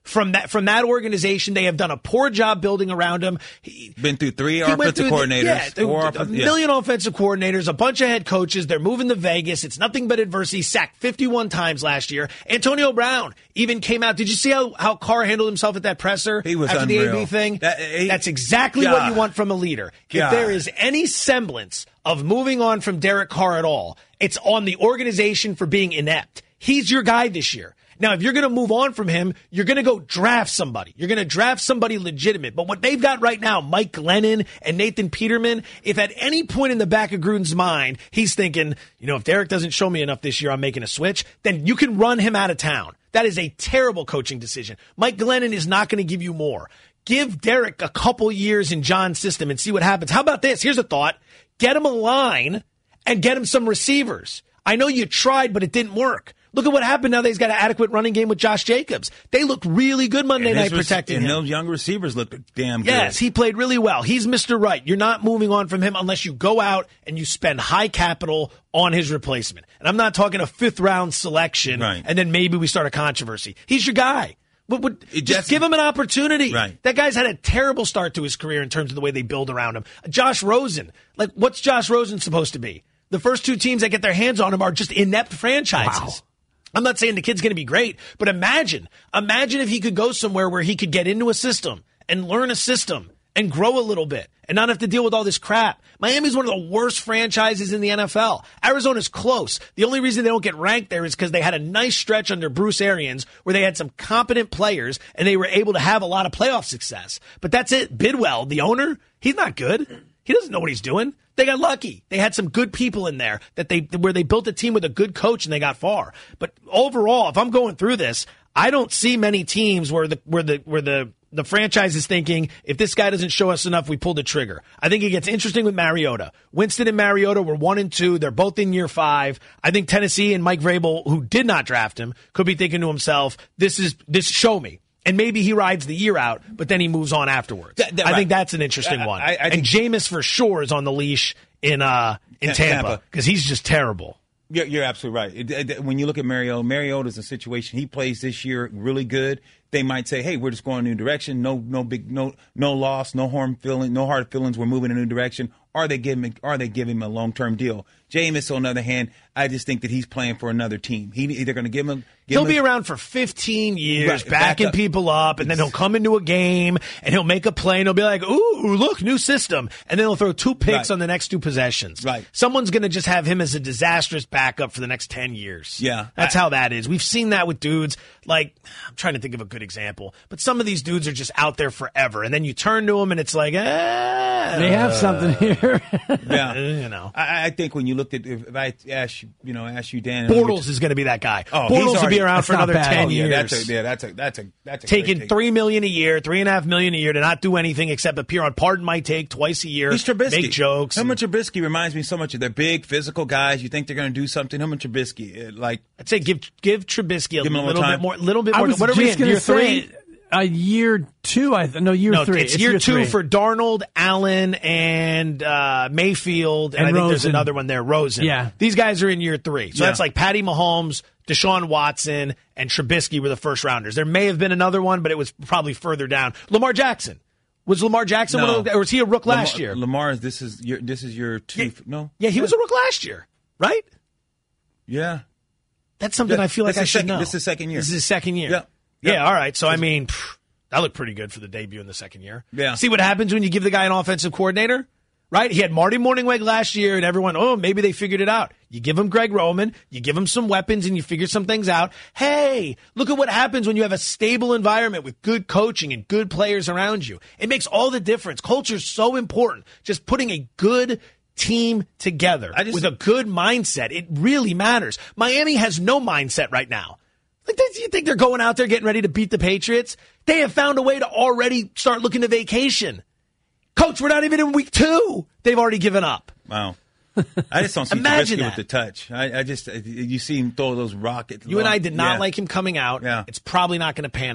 from that from that organization. They have done a poor job building around him. He, Been through three he went offensive through the- coordinators. yeah, four a offensive- million yeah. offensive coordinators, a bunch of head coaches. They're moving to Vegas. It's nothing but adversity. Sacked fifty-one times last year. Antonio Brown even came out. Did you see how, how Carr handled himself at that presser He was after unreal. the A B thing? That- he- That's exactly God. what you want from a leader. If God. there is any semblance of moving on from Derek Carr at all, it's on the organization for being inept. He's your guy this year. Now, if you're going to move on from him, you're going to go draft somebody. You're going to draft somebody legitimate. But what they've got right now, Mike Glennon and Nathan Peterman, if at any point in the back of Gruden's mind, he's thinking, you know, if Derek doesn't show me enough this year, I'm making a switch, then you can run him out of town. That is a terrible coaching decision. Mike Glennon is not going to give you more. Give Derek a couple years in John's system and see what happens. How about this? Here's a thought. Get him a line and get him some receivers. I know you tried, but it didn't work. Look at what happened now that he's got an adequate running game with Josh Jacobs. They look really good Monday And night his rec- protecting and him. those young receivers look damn good. Yes, he played really well. He's Mister Right. You're not moving on from him unless you go out and you spend high capital on his replacement. And I'm not talking a fifth round selection Right. and then maybe we start a controversy. He's your guy. But, but It just just- give him an opportunity. Right. That guy's had a terrible start to his career in terms of the way they build around him. Josh Rosen. Like, what's Josh Rosen supposed to be? The first two teams that get their hands on him are just inept franchises. Wow. I'm not saying the kid's going to be great, but imagine, imagine if he could go somewhere where he could get into a system and learn a system and grow a little bit and not have to deal with all this crap. Miami's one of the worst franchises in the N F L. Arizona's close. The only reason they don't get ranked there is because they had a nice stretch under Bruce Arians where they had some competent players and they were able to have a lot of playoff success. But that's it. Bidwell, the owner, he's not good. He doesn't know what he's doing. They got lucky. They had some good people in there that they where they built a team with a good coach and they got far. But overall, if I'm going through this, I don't see many teams where the where the where the the franchise is thinking, if this guy doesn't show us enough, we pull the trigger. I think it gets interesting with Mariota. Winston and Mariota were one and two. They're both in year five. I think Tennessee and Mike Vrabel, who did not draft him, could be thinking to himself, this is this show me. And maybe he rides the year out, but then he moves on afterwards. That- that- I right. think that's an interesting I- one. I- I and think- Jameis for sure is on the leash in uh in Ta- Tampa Tampa. because he's just terrible. You're, you're absolutely right. It, it, when you look at Mariota, Mariota's a situation. He plays this year really good. They might say, "Hey, we're just going a new direction. No, no big, no, no loss, no harm feeling, no hard feelings. We're moving in a new direction." Are they giving? Are they giving him a long term deal? Jameis, on the other hand, I just think that he's playing for another team. He they're going to give him. Give He'll him be a, around for fifteen years, Right, back backing up. people up, and then he'll come into a game and he'll make a play and he'll be like, "Ooh, look, new system," and then he'll throw two picks Right. on the next two possessions. Right. Someone's going to just have him as a disastrous backup for the next ten years. Yeah. That's I- how that is. We've seen that with dudes like I'm trying to think of a good example, but some of these dudes are just out there forever, and then you turn to them and it's like, ah, They have something here. yeah. you know. I, I think when you looked at if I ask you, you know, ask you, Dan, Bortles is going to be that guy. Oh, he's Bortles will already- be around that's for not another bad. ten Oh, yeah, years. that's a, yeah, that's a that's a that's a Taking great take. three million a year, three and a half million a year to not do anything except appear on Pardon My Take twice a year, He's Trubisky. make jokes. Him and- and Trubisky reminds me so much of they're big physical guys. You think they're going to do something. Him and Trubisky, uh, like I'd say give give Trubisky a Give him a little little time. bit more, little bit I more. was What are we just in going year to say three? a year two. I th- no year No, three. it's year, two three. for Darnold, Allen, and uh, Mayfield, and, And I think there's Rosen. another one there, Rosen. Yeah. These guys are in year three, so Yeah. that's like Patty Mahomes, Deshaun Watson, and Trubisky were the first rounders. There may have been another one, but it was probably further down. Lamar Jackson. Was Lamar Jackson No. one of the, or was he a rook last Lamar, year? Lamar, this is your this is your two. Yeah. No, Yeah, he was a rook last year, right? yeah. That's something Yeah, I feel like this I is should second- know. this is second year. This is his second year. Yeah. Yeah, Yeah. all right. So, I mean, pff, that looked pretty good for the debut in the second year. Yeah. See what happens when you give the guy an offensive coordinator? Right? He had Marty Morningweg last year, and everyone, oh, maybe they figured it out. You give him Greg Roman, you give him some weapons, and you figure some things out. Hey, look at what happens when you have a stable environment with good coaching and good players around you. It makes all the difference. Culture is so important. Just putting a good team together I just- with a good mindset, it really matters. Miami has no mindset right now. Like, do you think they're going out there getting ready to beat the Patriots? They have found a way to already start looking to vacation. Coach, we're not even in week two. They've already given up. Wow. I just don't see Imagine Trubisky that. with the touch. I, I just you see him throw those rockets. You and I did not Yeah. like him coming out. Yeah. It's probably not going to pan out.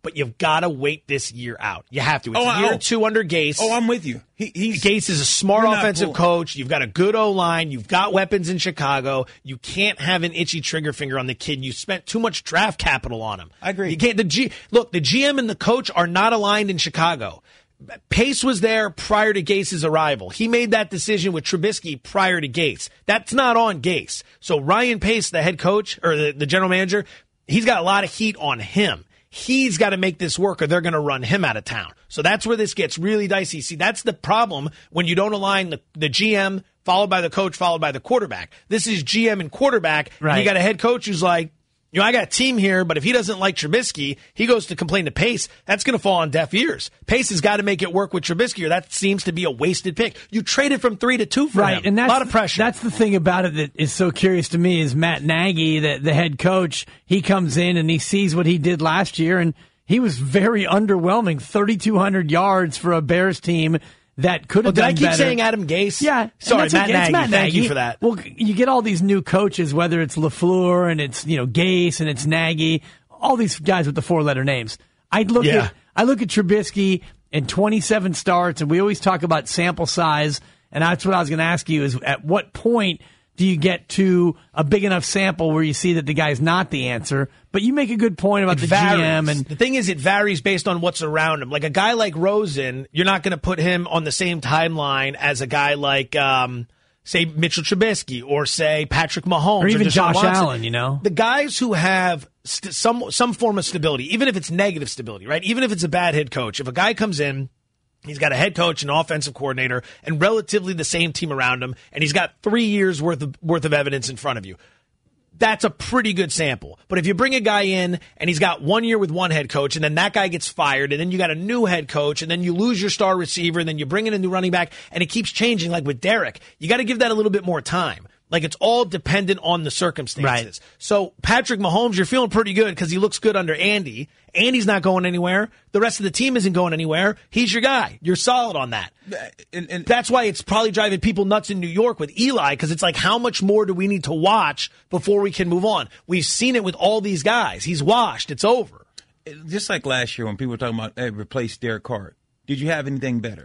but you've got to wait this year out. You have to. It's Oh, year oh. two under Gase. Oh, I'm with you. He, he's, Gase is a smart You're not offensive pulling. coach. You've got a good O-line. You've got weapons in Chicago. You can't have an itchy trigger finger on the kid. You spent too much draft capital on him. I agree. You can't. The G, look, the G M and the coach are not aligned in Chicago. Pace was there prior to Gase's arrival. He made that decision with Trubisky prior to Gase. That's not on Gase. So Ryan Pace, the head coach or the, the general manager, he's got a lot of heat on him. He's got to make this work or they're going to run him out of town. So that's where this gets really dicey. See, that's the problem when you don't align the, the G M followed by the coach, followed by the quarterback. This is G M and quarterback. Right. And you got a head coach who's like, you know, I got a team here, but if he doesn't like Trubisky, he goes to complain to Pace. That's going to fall on deaf ears. Pace has got to make it work with Trubisky, or that seems to be a wasted pick. You traded from three to two for right, him. and that's a lot of pressure. That's the thing about it that is so curious to me is Matt Nagy, the, the head coach, he comes in and he sees what he did last year, and he was very underwhelming. thirty-two hundred yards for a Bears team that could have oh, did done I keep better. saying Adam Gase? Yeah. Sorry, Matt, Matt Nagy. Matt Thank Nagy. you for that. Well, you get all these new coaches, whether it's LaFleur and it's, you know, Gase and it's Nagy, all these guys with the four-letter names. I look Yeah. at I look at Trubisky and twenty-seven starts, and we always talk about sample size, and that's what I was going to ask you is at what point do you get to a big enough sample where you see that the guy's not the answer? But you make a good point about It the varies. G M. And the thing is, it varies based on what's around him. Like a guy like Rosen, you're not going to put him on the same timeline as a guy like, um, say, Mitchell Trubisky or say Patrick Mahomes or even Deshaun Josh Watson. Allen, you know? The guys who have st- some some form of stability, even if it's negative stability, right? Even if it's a bad head coach, if a guy comes in, he's got a head coach, an offensive coordinator, and relatively the same team around him, and he's got three years worth of worth of evidence in front of you. That's a pretty good sample. But if you bring a guy in and he's got one year with one head coach and then that guy gets fired and then you got a new head coach and then you lose your star receiver and then you bring in a new running back and it keeps changing like with Derek, you got to give that a little bit more time. Like it's all dependent on the circumstances. Right. So Patrick Mahomes, you're feeling pretty good because he looks good under Andy. Andy's not going anywhere. The rest of the team isn't going anywhere. He's your guy. You're solid on that. And, and That's why it's probably driving people nuts in New York with Eli, because it's like, how much more do we need to watch before we can move on? We've seen it with all these guys. He's washed. It's over. just like last year when people were talking about, hey, replace Derek Carr. Did you have anything better?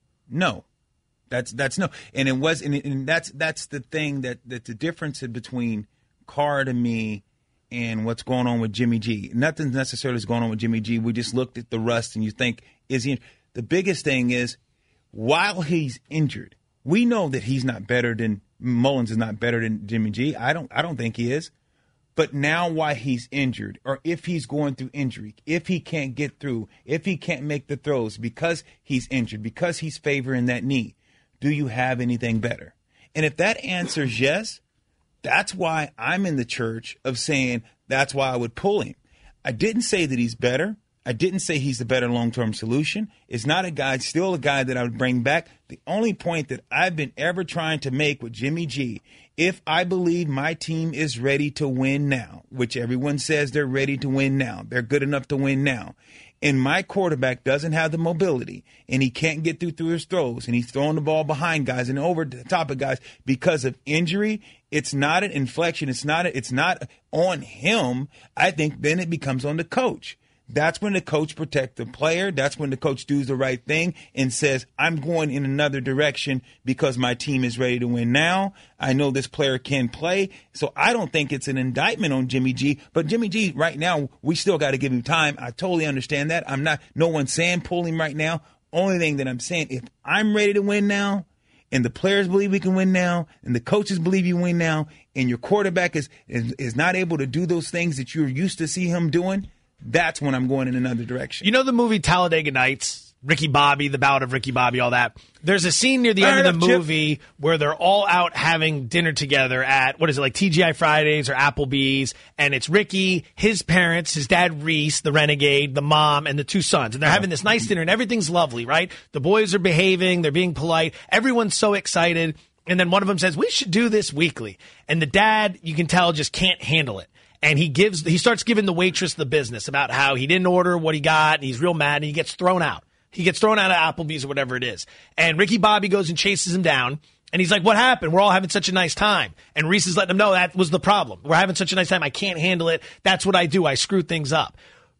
No. That's that's no, and it was, and, and that's that's the thing that that the difference between Carr to me and what's going on with Jimmy G. Nothing necessarily is going on with Jimmy G. We just looked at the rust, and you think, is he? The biggest thing is, while he's injured, we know that he's not better than Mullins is not better than Jimmy G. I don't I don't think he is. But now, while he's injured, or if he's going through injury, if he can't get through, if he can't make the throws because he's injured, because he's favoring that knee, do you have anything better? And if that answers yes, that's why I'm in the church of saying that's why I would pull him. I didn't say that he's better. I didn't say he's the better long-term solution. It's not a guy, still a guy that I would bring back. The only point that I've been ever trying to make with Jimmy G, if I believe my team is ready to win now, which everyone says they're ready to win now, they're good enough to win now, and my quarterback doesn't have the mobility and he can't get through through his throws and he's throwing the ball behind guys and over the top of guys because of injury, it's not an inflection. It's not, a, it's not on him. I think then it becomes on the coach. That's when the coach protects the player. That's when the coach does the right thing and says, I'm going in another direction because my team is ready to win now. I know this player can play. So I don't think it's an indictment on Jimmy G. But Jimmy G, right now, we still got to give him time. I totally understand that. I'm not, no one's saying pull him right now. Only thing that I'm saying, if I'm ready to win now, and the players believe we can win now, and the coaches believe you win now, and your quarterback is, is, is not able to do those things that you're used to see him doing, that's when I'm going in another direction. You know the movie Talladega Nights, Ricky Bobby, the Ballad of Ricky Bobby, all that? There's a scene near the end of the movie where they're all out having dinner together at, what is it, like T G I Fridays or Applebee's, and it's Ricky, his parents, his dad Reese, the renegade, the mom, and the two sons. And they're having this nice dinner, and everything's lovely, right? The boys are behaving, they're being polite, everyone's so excited, and then one of them says, we should do this weekly. And the dad, you can tell, just can't handle it. And he gives, he starts giving the waitress the business about how he didn't order what he got, and he's real mad, and he gets thrown out. He gets thrown out of Applebee's or whatever it is. And Ricky Bobby goes and chases him down, and he's like, what happened? We're all having such a nice time. And Reese is letting him know that was the problem. We're having such a nice time. I can't handle it. That's what I do. I screw things up.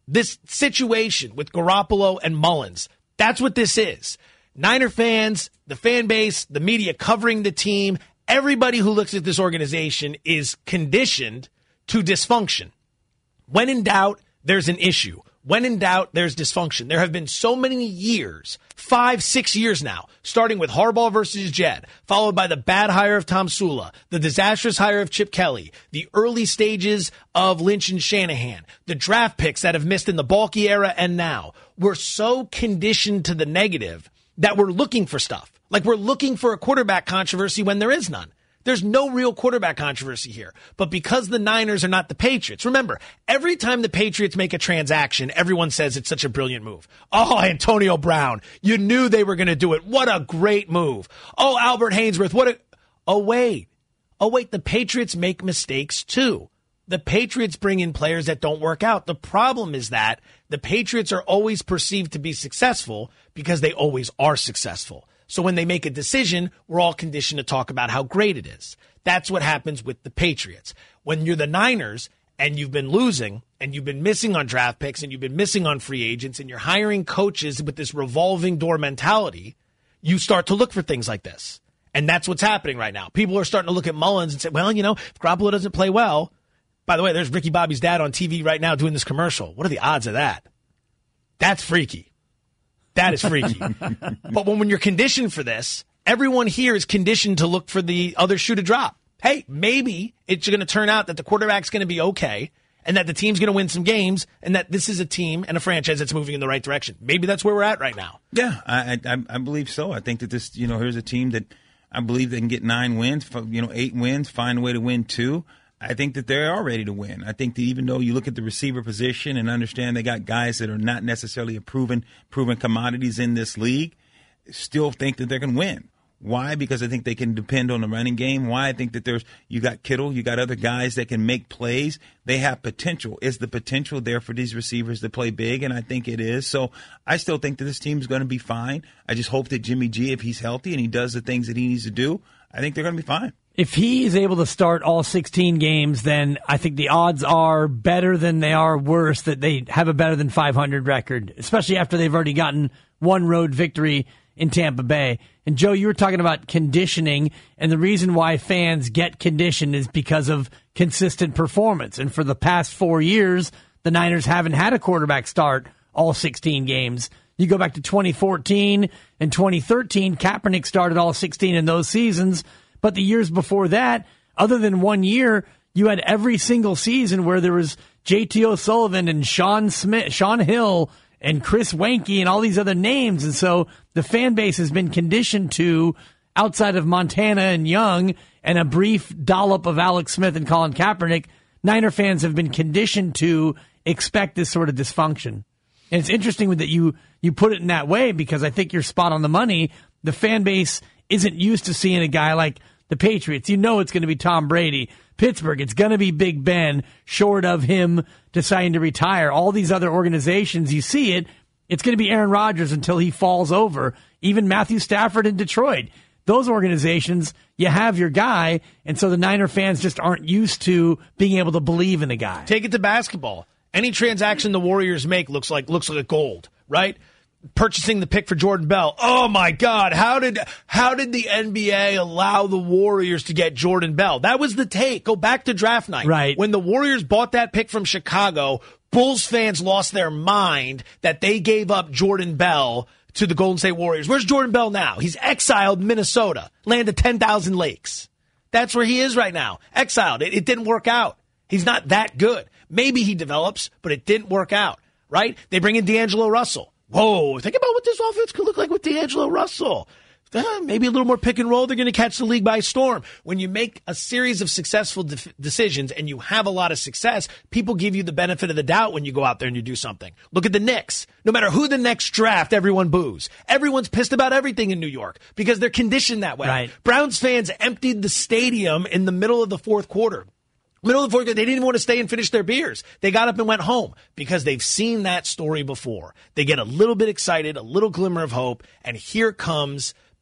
This situation with Garoppolo and Mullins, that's what this is. Niner fans, the fan base, the media covering the team, everybody who looks at this organization is conditioned to dysfunction. When in doubt, there's an issue. When in doubt, there's dysfunction. There have been so many years, five, six years now, starting with Harbaugh versus Jed, followed by the bad hire of Tom Sula, the disastrous hire of Chip Kelly, the early stages of Lynch and Shanahan, the draft picks that have missed in the Balky era, and now. We're so conditioned to the negative that we're looking for stuff. Like we're looking for a quarterback controversy when there is none. There's no real quarterback controversy here. But because the Niners are not the Patriots, remember, every time the Patriots make a transaction, everyone says it's such a brilliant move. Oh, Antonio Brown, you knew they were going to do it. What a great move. Oh, Albert Hainsworth, what a... Oh, wait. Oh, wait, the Patriots make mistakes too. The Patriots bring in players that don't work out. The problem is that the Patriots are always perceived to be successful because they always are successful. So when they make a decision, we're all conditioned to talk about how great it is. That's what happens with the Patriots. When you're the Niners and you've been losing and you've been missing on draft picks and you've been missing on free agents and you're hiring coaches with this revolving door mentality, you start to look for things like this. And that's what's happening right now. People are starting to look at Mullins and say, well, you know, if Garoppolo doesn't play well, by the way, there's Ricky Bobby's dad on T V right now doing this commercial. What are the odds of that? That's freaky. That is freaky. But when, when you're conditioned for this, everyone here is conditioned to look for the other shoe to drop. Hey, maybe it's going to turn out that the quarterback's going to be okay and that the team's going to win some games and that this is a team and a franchise that's moving in the right direction. Maybe that's where we're at right now. Yeah, I, I, I believe so. I think that this, you know, here's a team that I believe they can get nine wins, you know, eight wins, find a way to win two. I think that they are ready to win. I think that even though you look at the receiver position and understand they got guys that are not necessarily a proven proven commodities in this league, still think that they're going to win. Why? Because I think they can depend on the running game. Why? I think that there's you got Kittle, you got other guys that can make plays. They have potential. Is the potential there for these receivers to play big? And I think it is. So I still think that this team is going to be fine. I just hope that Jimmy G, if he's healthy and he does the things that he needs to do, I think they're going to be fine. If he is able to start all sixteen games, then I think the odds are better than they are worse that they have a better than five hundred record, especially after they've already gotten one road victory in Tampa Bay. And Joe, you were talking about conditioning, and the reason why fans get conditioned is because of consistent performance. And for the past four years, the Niners haven't had a quarterback start all sixteen games. You go back to twenty fourteen and twenty thirteen, Kaepernick started all sixteen in those seasons. But the years before that, other than one year, you had every single season where there was J T O'Sullivan and Sean Smith, Sean Hill and Chris Weinke and all these other names. And so the fan base has been conditioned to, outside of Montana and Young and a brief dollop of Alex Smith and Colin Kaepernick, Niner fans have been conditioned to expect this sort of dysfunction. And it's interesting that you, you put it in that way because I think you're spot on the money. The fan base isn't used to seeing a guy like the Patriots. You know it's going to be Tom Brady. Pittsburgh, it's going to be Big Ben, short of him deciding to retire. All these other organizations, you see it, it's going to be Aaron Rodgers until he falls over. Even Matthew Stafford in Detroit. Those organizations, you have your guy, and so the Niner fans just aren't used to being able to believe in the guy. Take it to basketball. Any transaction the Warriors make looks like looks like gold, right? Purchasing the pick for Jordan Bell. Oh my God. How did how did the N B A allow the Warriors to get Jordan Bell? That was the take. Go back to draft night. Right. When the Warriors bought that pick from Chicago, Bulls fans lost their mind that they gave up Jordan Bell to the Golden State Warriors. Where's Jordan Bell now? He's exiled Minnesota, land of ten thousand lakes. That's where he is right now. Exiled. It, it didn't work out. He's not that good. Maybe he develops, but it didn't work out, right? They bring in D'Angelo Russell. Whoa, think about what this offense could look like with D'Angelo Russell. Uh, maybe a little more pick and roll. They're going to catch the league by storm. When you make a series of successful de- decisions and you have a lot of success, people give you the benefit of the doubt when you go out there and you do something. Look at the Knicks. No matter who the Knicks draft, everyone boos. Everyone's pissed about everything in New York because they're conditioned that way. Right. Browns fans emptied the stadium in the middle of the fourth quarter. Middle of the fourth quarter, they didn't even want to stay and finish their beers. They got up and went home because they've seen that story before. They get a little bit excited, a little glimmer of hope, and here comes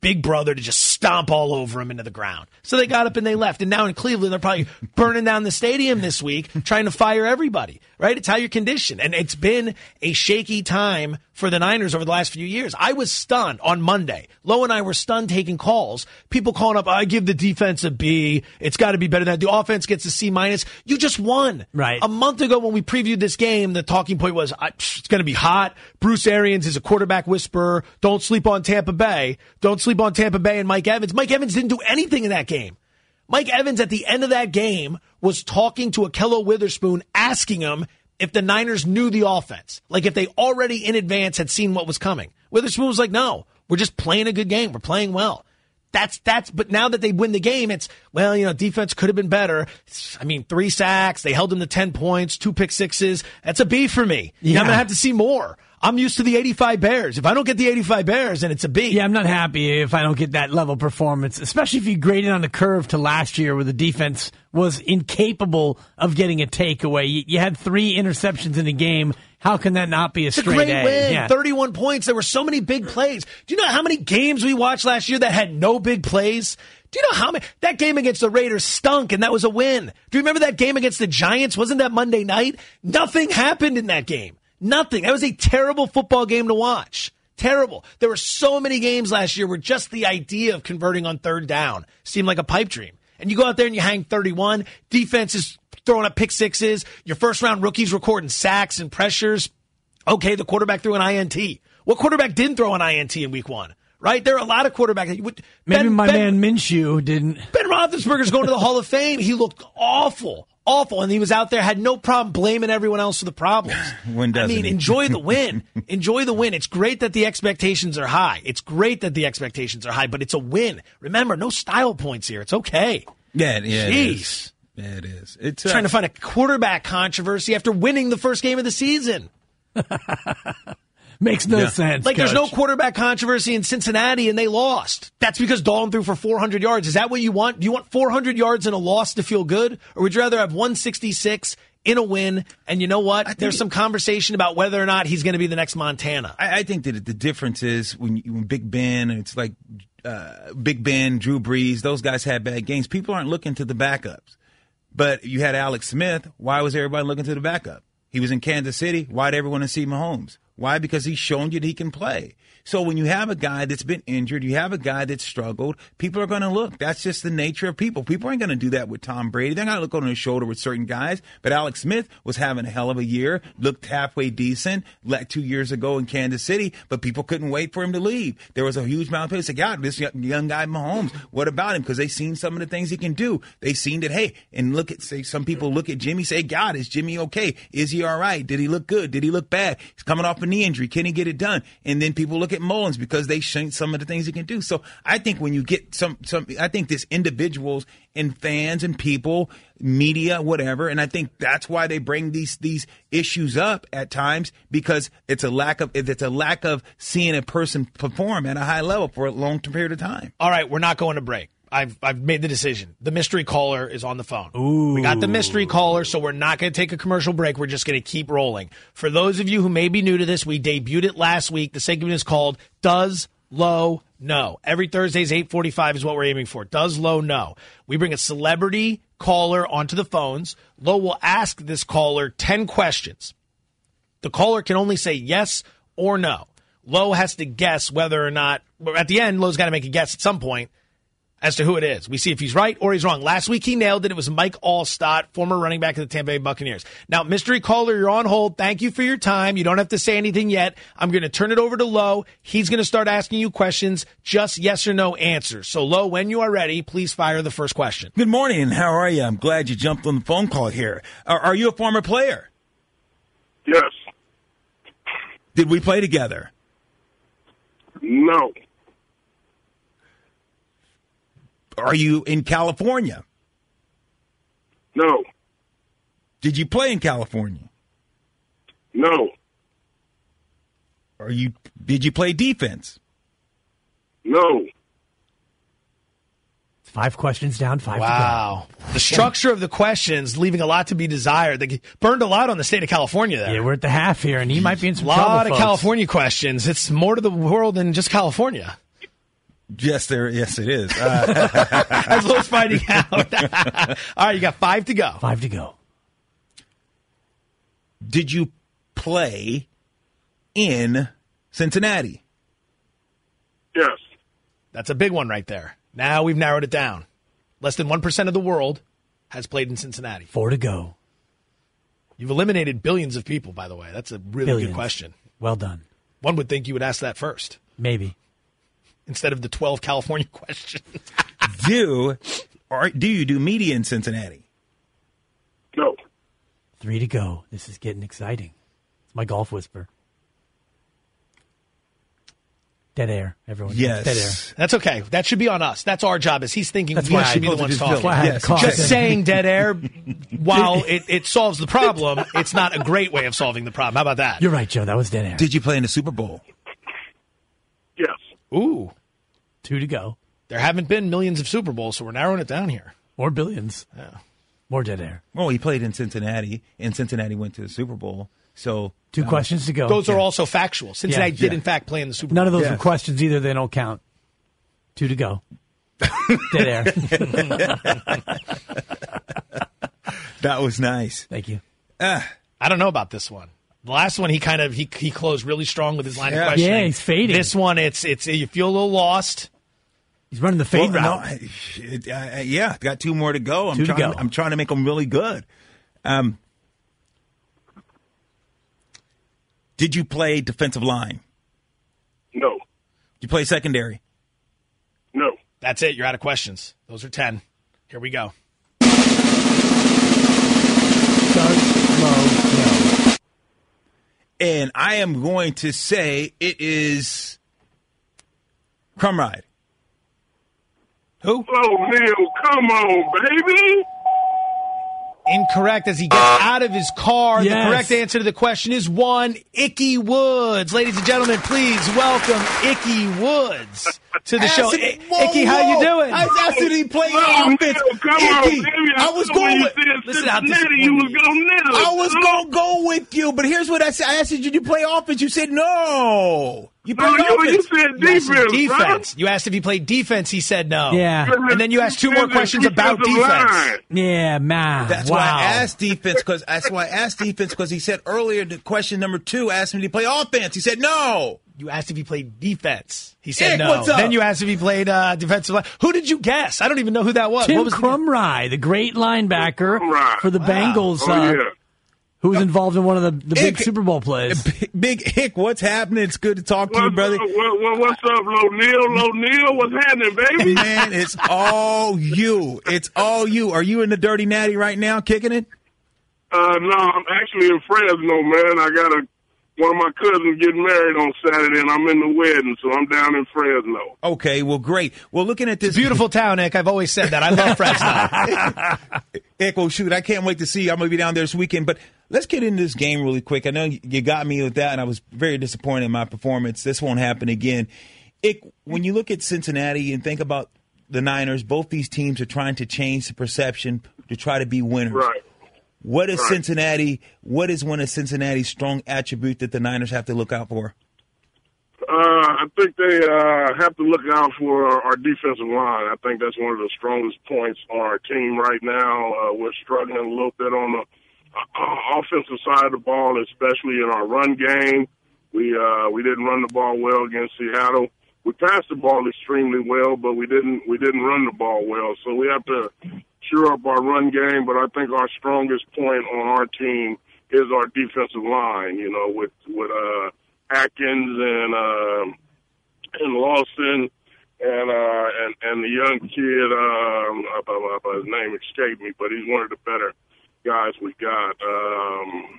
big brother to just stomp all over him into the ground. So they got up and they left. And now in Cleveland, they're probably burning down the stadium this week, trying to fire everybody, right? It's how you're conditioned. And it's been a shaky time for the Niners over the last few years. I was stunned on Monday. Lowe and I were stunned taking calls. People calling up, I give the defense a B. It's got to be better than that. The offense gets a C minus. You just won. Right. A month ago when we previewed this game, the talking point was, it's going to be hot. Bruce Arians is a quarterback whisperer. Don't sleep on Tampa Bay. Don't sleep on Tampa Bay and Mike Evans. Mike Evans didn't do anything in that game. Mike Evans at the end of that game was talking to Ahkello Witherspoon, asking him if the Niners knew the offense, like if they already in advance had seen what was coming. Witherspoon was like, no, we're just playing a good game. We're playing well. That's, that's, but now that they win the game, it's, well, you know, defense could have been better. I mean, three sacks. They held them to ten points, two pick sixes. That's a B for me. Yeah. I'm going to have to see more. I'm used to the eighty-five Bears. If I don't get the eighty-five Bears, then it's a B. Yeah, I'm not happy if I don't get that level of performance, especially if you grade it on the curve to last year where the defense was incapable of getting a takeaway. You, you had three interceptions in a game. How can that not be a it's straight a great A? win. Yeah. thirty-one points. There were so many big plays. Do you know how many games we watched last year that had no big plays? Do you know how many? That game against the Raiders stunk, and that was a win. Do you remember that game against the Giants? Wasn't that Monday night? Nothing happened in that game. Nothing. That was a terrible football game to watch. Terrible. There were so many games last year where just the idea of converting on third down seemed like a pipe dream. And you go out there and you hang thirty-one. Defense is throwing up pick sixes. Your first-round rookies recording sacks and pressures. Okay, the quarterback threw an I N T. What quarterback didn't throw an I N T in week one? Right? There are a lot of quarterbacks. Maybe ben, my ben, man Minshew didn't. Ben Roethlisberger's going to the Hall of Fame. He looked awful. Awful, and he was out there, had no problem blaming everyone else for the problems. When doesn't I mean, he? enjoy the win. Enjoy the win. It's great that the expectations are high. It's great that the expectations are high, but it's a win. Remember, no style points here. It's okay. Yeah, yeah, Jeez. it is. Yeah, it is. It's uh, trying to find a quarterback controversy after winning the first game of the season. Makes no Yeah. sense. Like, Coach. there's no quarterback controversy in Cincinnati, and they lost. That's because Dalton threw for four hundred yards. Is that what you want? Do you want four hundred yards in a loss to feel good? Or would you rather have one sixty-six in a win? And you know what? There's some conversation about whether or not he's going to be the next Montana. I, I think that the difference is when, you, when Big Ben, it's like uh, Big Ben, Drew Brees, those guys had bad games. People aren't looking to the backups. But you had Alex Smith. Why was everybody looking to the backup? He was in Kansas City. Why did everyone see Mahomes? Why? Because he's shown you that he can play. So when you have a guy that's been injured, you have a guy that's struggled, people are going to look. That's just the nature of people. People ain't going to do that with Tom Brady. They're going to look on his shoulder with certain guys. But Alex Smith was having a hell of a year, looked halfway decent like two years ago in Kansas City, but people couldn't wait for him to leave. There was a huge amount of people say, God, this young guy Mahomes, what about him? Because they've seen some of the things he can do. They've seen that, hey, and look at, say, some people look at Jimmy, say, God, is Jimmy okay? Is he all right? Did he look good? Did he look bad? He's coming off a knee injury. Can he get it done? And then people look at Mullins because they shown some of the things he can do. So I think when you get some, some, I think this individuals and fans and people, media, whatever, and I think that's why they bring these these issues up at times, because it's a lack of it's a lack of seeing a person perform at a high level for a long period of time. All right, we're not going to break. I've I've made the decision. The mystery caller is on the phone. Ooh. We got the mystery caller, so we're not going to take a commercial break. We're just going to keep rolling. For those of you who may be new to this, we debuted it last week. The segment is called Does Lowe Know? Every Thursdays, eight forty-five is what we're aiming for. Does Lowe know? We bring a celebrity caller onto the phones. Lowe will ask this caller ten questions. The caller can only say yes or no. Lowe has to guess whether or not, at the end, Lowe's got to make a guess at some point as to who it is. We see if he's right or he's wrong. Last week he nailed it. It was Mike Allstott, former running back of the Tampa Bay Buccaneers. Now, mystery caller, you're on hold. Thank you for your time. You don't have to say anything yet. I'm going to turn it over to Lowe. He's going to start asking you questions, just yes or no answers. So, Lowe, when you are ready, please fire the first question. Good morning. How are you? I'm glad you jumped on the phone call here. Are, are you a former player? Yes. Did we play together? No. Are you in California? No. Did you play in California? No. Are you? Did you play defense? No. Five questions down, five Wow. to go. The structure of the questions leaving a lot to be desired. They burned a lot on the state of California there. Yeah, we're at the half here, and he might be in some A lot trouble, of folks. California questions. It's more to the world than just California. Yes, there. Yes, it is. Uh, As Lowe's finding out. All right, you got five to go. Five to go. Did you play in Cincinnati? Yes. That's a big one right there. Now we've narrowed it down. Less than one percent of the world has played in Cincinnati. Four to go. You've eliminated billions of people, by the way. That's a really Billions. good question. Well done. One would think you would ask that first Maybe. instead of the twelve California questions. do or do you do media in Cincinnati? No. Three to go. This is getting exciting. It's my golf whisper. Dead air, everyone. Yes. Dead air. That's okay. That should be on us. That's our job. Is he's thinking That's we why should I be the told you ones to talking. just- why I had Yes. caught Just it. saying dead air, while it, it solves the problem, it's not a great way of solving the problem. How about that? You're right, Joe. That was dead air. Did you play in the Super Bowl? Yes. Ooh, Two to go. there haven't been millions of Super Bowls, so we're narrowing it down here. More billions. Yeah. More dead air. Well, he played in Cincinnati, and Cincinnati went to the Super Bowl. So Two um, questions to go. Those Yeah. are also factual. Cincinnati Yeah. did, Yeah. in fact, play in the Super Bowl. None of those Yes. were questions either. They don't count. Two to go. Dead air. That was nice. Thank you. I don't know about this one. The last one, he kind of he he closed really strong with his line Yeah. of questioning. Yeah, he's fading. This one, it's it's you feel a little lost. He's running the fade Well, no, route. I- it- I- yeah, got two more to go. I'm Two to trying. go. I'm trying to make them really good. Um, did you play defensive line? No. Did you play secondary? No. That's it. You're out of questions. Those are ten. Here we go. Start low, no. And I am going to say it is Crumride. Who? Oh, Neil, come on, baby. Incorrect as he gets out of his car. The Yes. correct answer to the question is one, Icky Woods. Ladies and gentlemen, please welcome Icky Woods to the show. Asked I- him- whoa, Icky, how you whoa. doing? I asked him, did he play Oh, offense? Neil, come on, Icky, baby. I was thought when going you with. said Listen how Cincinnati, you was disappointed going to I was gonna go with you, but here's what I said. I asked you, did you play offense? You said no. You No, played you, you offense. said You asked him defense, defense. You asked if he played defense. He said no. Yeah. bro. And then you asked two more questions about Defensive defense. line. Yeah, man. That's wow. why I asked defense because that's why I asked defense because he said earlier the question number two asked him did he play offense. He said no. You asked if he played defense. He said Ick, no. what's up? Then you asked if he played uh, defensive line. Who did you guess? I don't even know who that was. Tim what was the- Crumrye, the great linebacker Crumrye. for the Bengals, Oh, uh, yeah. who was involved in one of the, the big Ick. Super Bowl plays. Big, big Hick, what's happening? It's good to talk to you, What's brother. up, what, what, what's up, Lo Neil? Lo Neil, what's happening, baby? Man, it's all you. It's all you. Are you in the Dirty Natty right now, kicking it? Uh, no, I'm actually in Fresno, man. I got a one of my cousins getting married on Saturday, and I'm in the wedding, so I'm down in Fresno. Okay, well, great. Well, looking at this Beautiful town, Nick. I've always said that. I love Fresno. Ick, well, shoot, I can't wait to see you. I'm going to be down there this weekend. But let's get into this game really quick. I know you got me with that, and I was very disappointed in my performance. This won't happen again. Ick, when you look at Cincinnati and think about the Niners, both these teams are trying to change the perception to try to be winners. Right. What is Right. Cincinnati? What is one of Cincinnati's strong attribute that the Niners have to look out for? Uh, I think they uh, have to look out for our, our defensive line. I think that's one of the strongest points on our team right now. Uh, we're struggling a little bit on the uh, offensive side of the ball, especially in our run game. We uh, we didn't run the ball well against Seattle. We passed the ball extremely well, but we didn't we didn't run the ball well. So we have to shore up our run game. But I think our strongest point on our team is our defensive line. You know, with with uh, Atkins and uh, and Lawson and uh, and and the young kid. Um, uh, uh, his name escaped me, but he's one of the better guys we got. Um,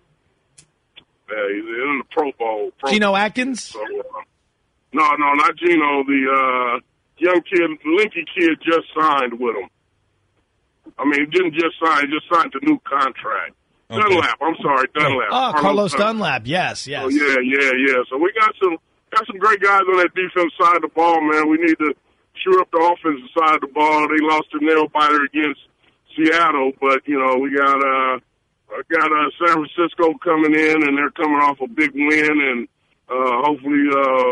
yeah, he's in the Pro Bowl. Pro Geno Bowl. Atkins? So, uh, no, no, not Geno. The uh, young kid, Linky kid, just signed with him. I mean, he didn't just sign; he just signed a new contract. Okay. Dunlap. I'm sorry, Dunlap. Oh, Carlos Dunlap. Yes, yes. Oh, yeah, yeah, yeah. So we got some got some great guys on that defense side of the ball, man. We need to shore up the offensive side of the ball. They lost a nail biter against Seattle, but you know we got uh got uh, San Francisco coming in, and they're coming off a big win, and uh, hopefully uh,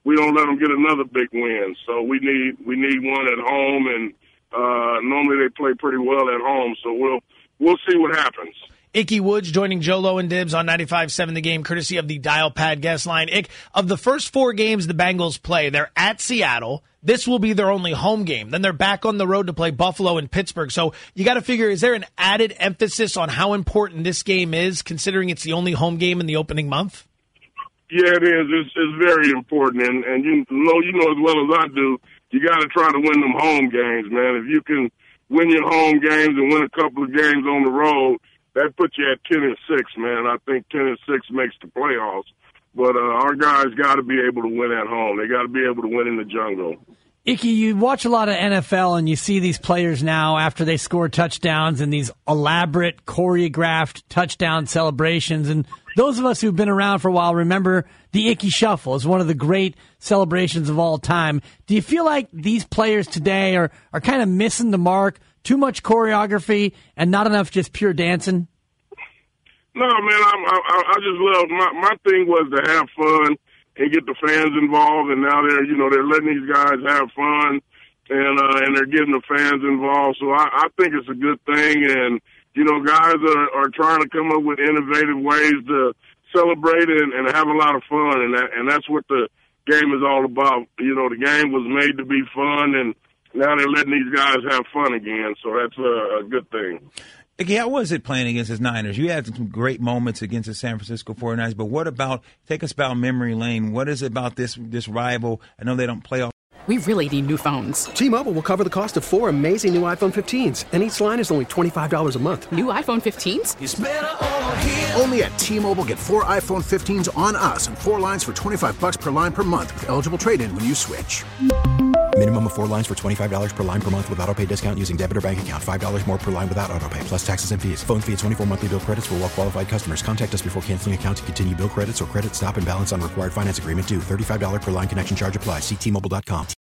we don't let them get another big win. So we need we need one at home, and uh, normally they play pretty well at home. So we'll we'll see what happens. Ickey Woods joining Joe Low and Dibs on ninety-five point seven The Game, courtesy of the Dial Pad guest line. Ick, of the first four games the Bengals play, they're at Seattle. This will be their only home game. Then they're back on the road to play Buffalo and Pittsburgh. So you got to figure, is there an added emphasis on how important this game is, considering it's the only home game in the opening month? Yeah, it is. It's, it's very important. And, and you know, you know as well as I do, you got to try to win them home games, man. If you can win your home games and win a couple of games on the road, that puts you at ten and six, man. I think ten and six makes the playoffs. But uh, our guys got to be able to win at home. They got to be able to win in the jungle. Ickey, you watch a lot of N F L and you see these players now after they score touchdowns and these elaborate choreographed touchdown celebrations. And those of us who've been around for a while remember the Ickey Shuffle as one of the great celebrations of all time. Do you feel like these players today are, are kind of missing the mark? Too much choreography and not enough just pure dancing? No, man, I, I, I just love, my, my thing was to have fun and get the fans involved, and now they're, you know, they're letting these guys have fun, and uh, and they're getting the fans involved. So I, I think it's a good thing, and, you know, guys are, are trying to come up with innovative ways to celebrate and, and have a lot of fun, and that, and that's what the game is all about. You know, the game was made to be fun, and now they're letting these guys have fun again, so that's a, a good thing. Again, how was it playing against the Niners? You had some great moments against the San Francisco forty-niners, but what about, take us down memory lane, what is it about this this rival? I know they don't play off. We really need new phones. T-Mobile will cover the cost of four amazing new iPhone fifteens, and each line is only twenty-five dollars a month. New iPhone fifteens? It's better over here. Only at T-Mobile, get four iPhone fifteens on us and four lines for twenty-five dollars per line per month with eligible trade-in when you switch. Minimum of four lines for twenty-five dollars per line per month with autopay discount using debit or bank account. five dollars more per line without autopay, plus taxes and fees. Phone fee at twenty-four monthly bill credits for well-qualified customers. Contact us before canceling account to continue bill credits or credit stop and balance on required finance agreement due. thirty-five dollars per line connection charge applies. See T Mobile dot com.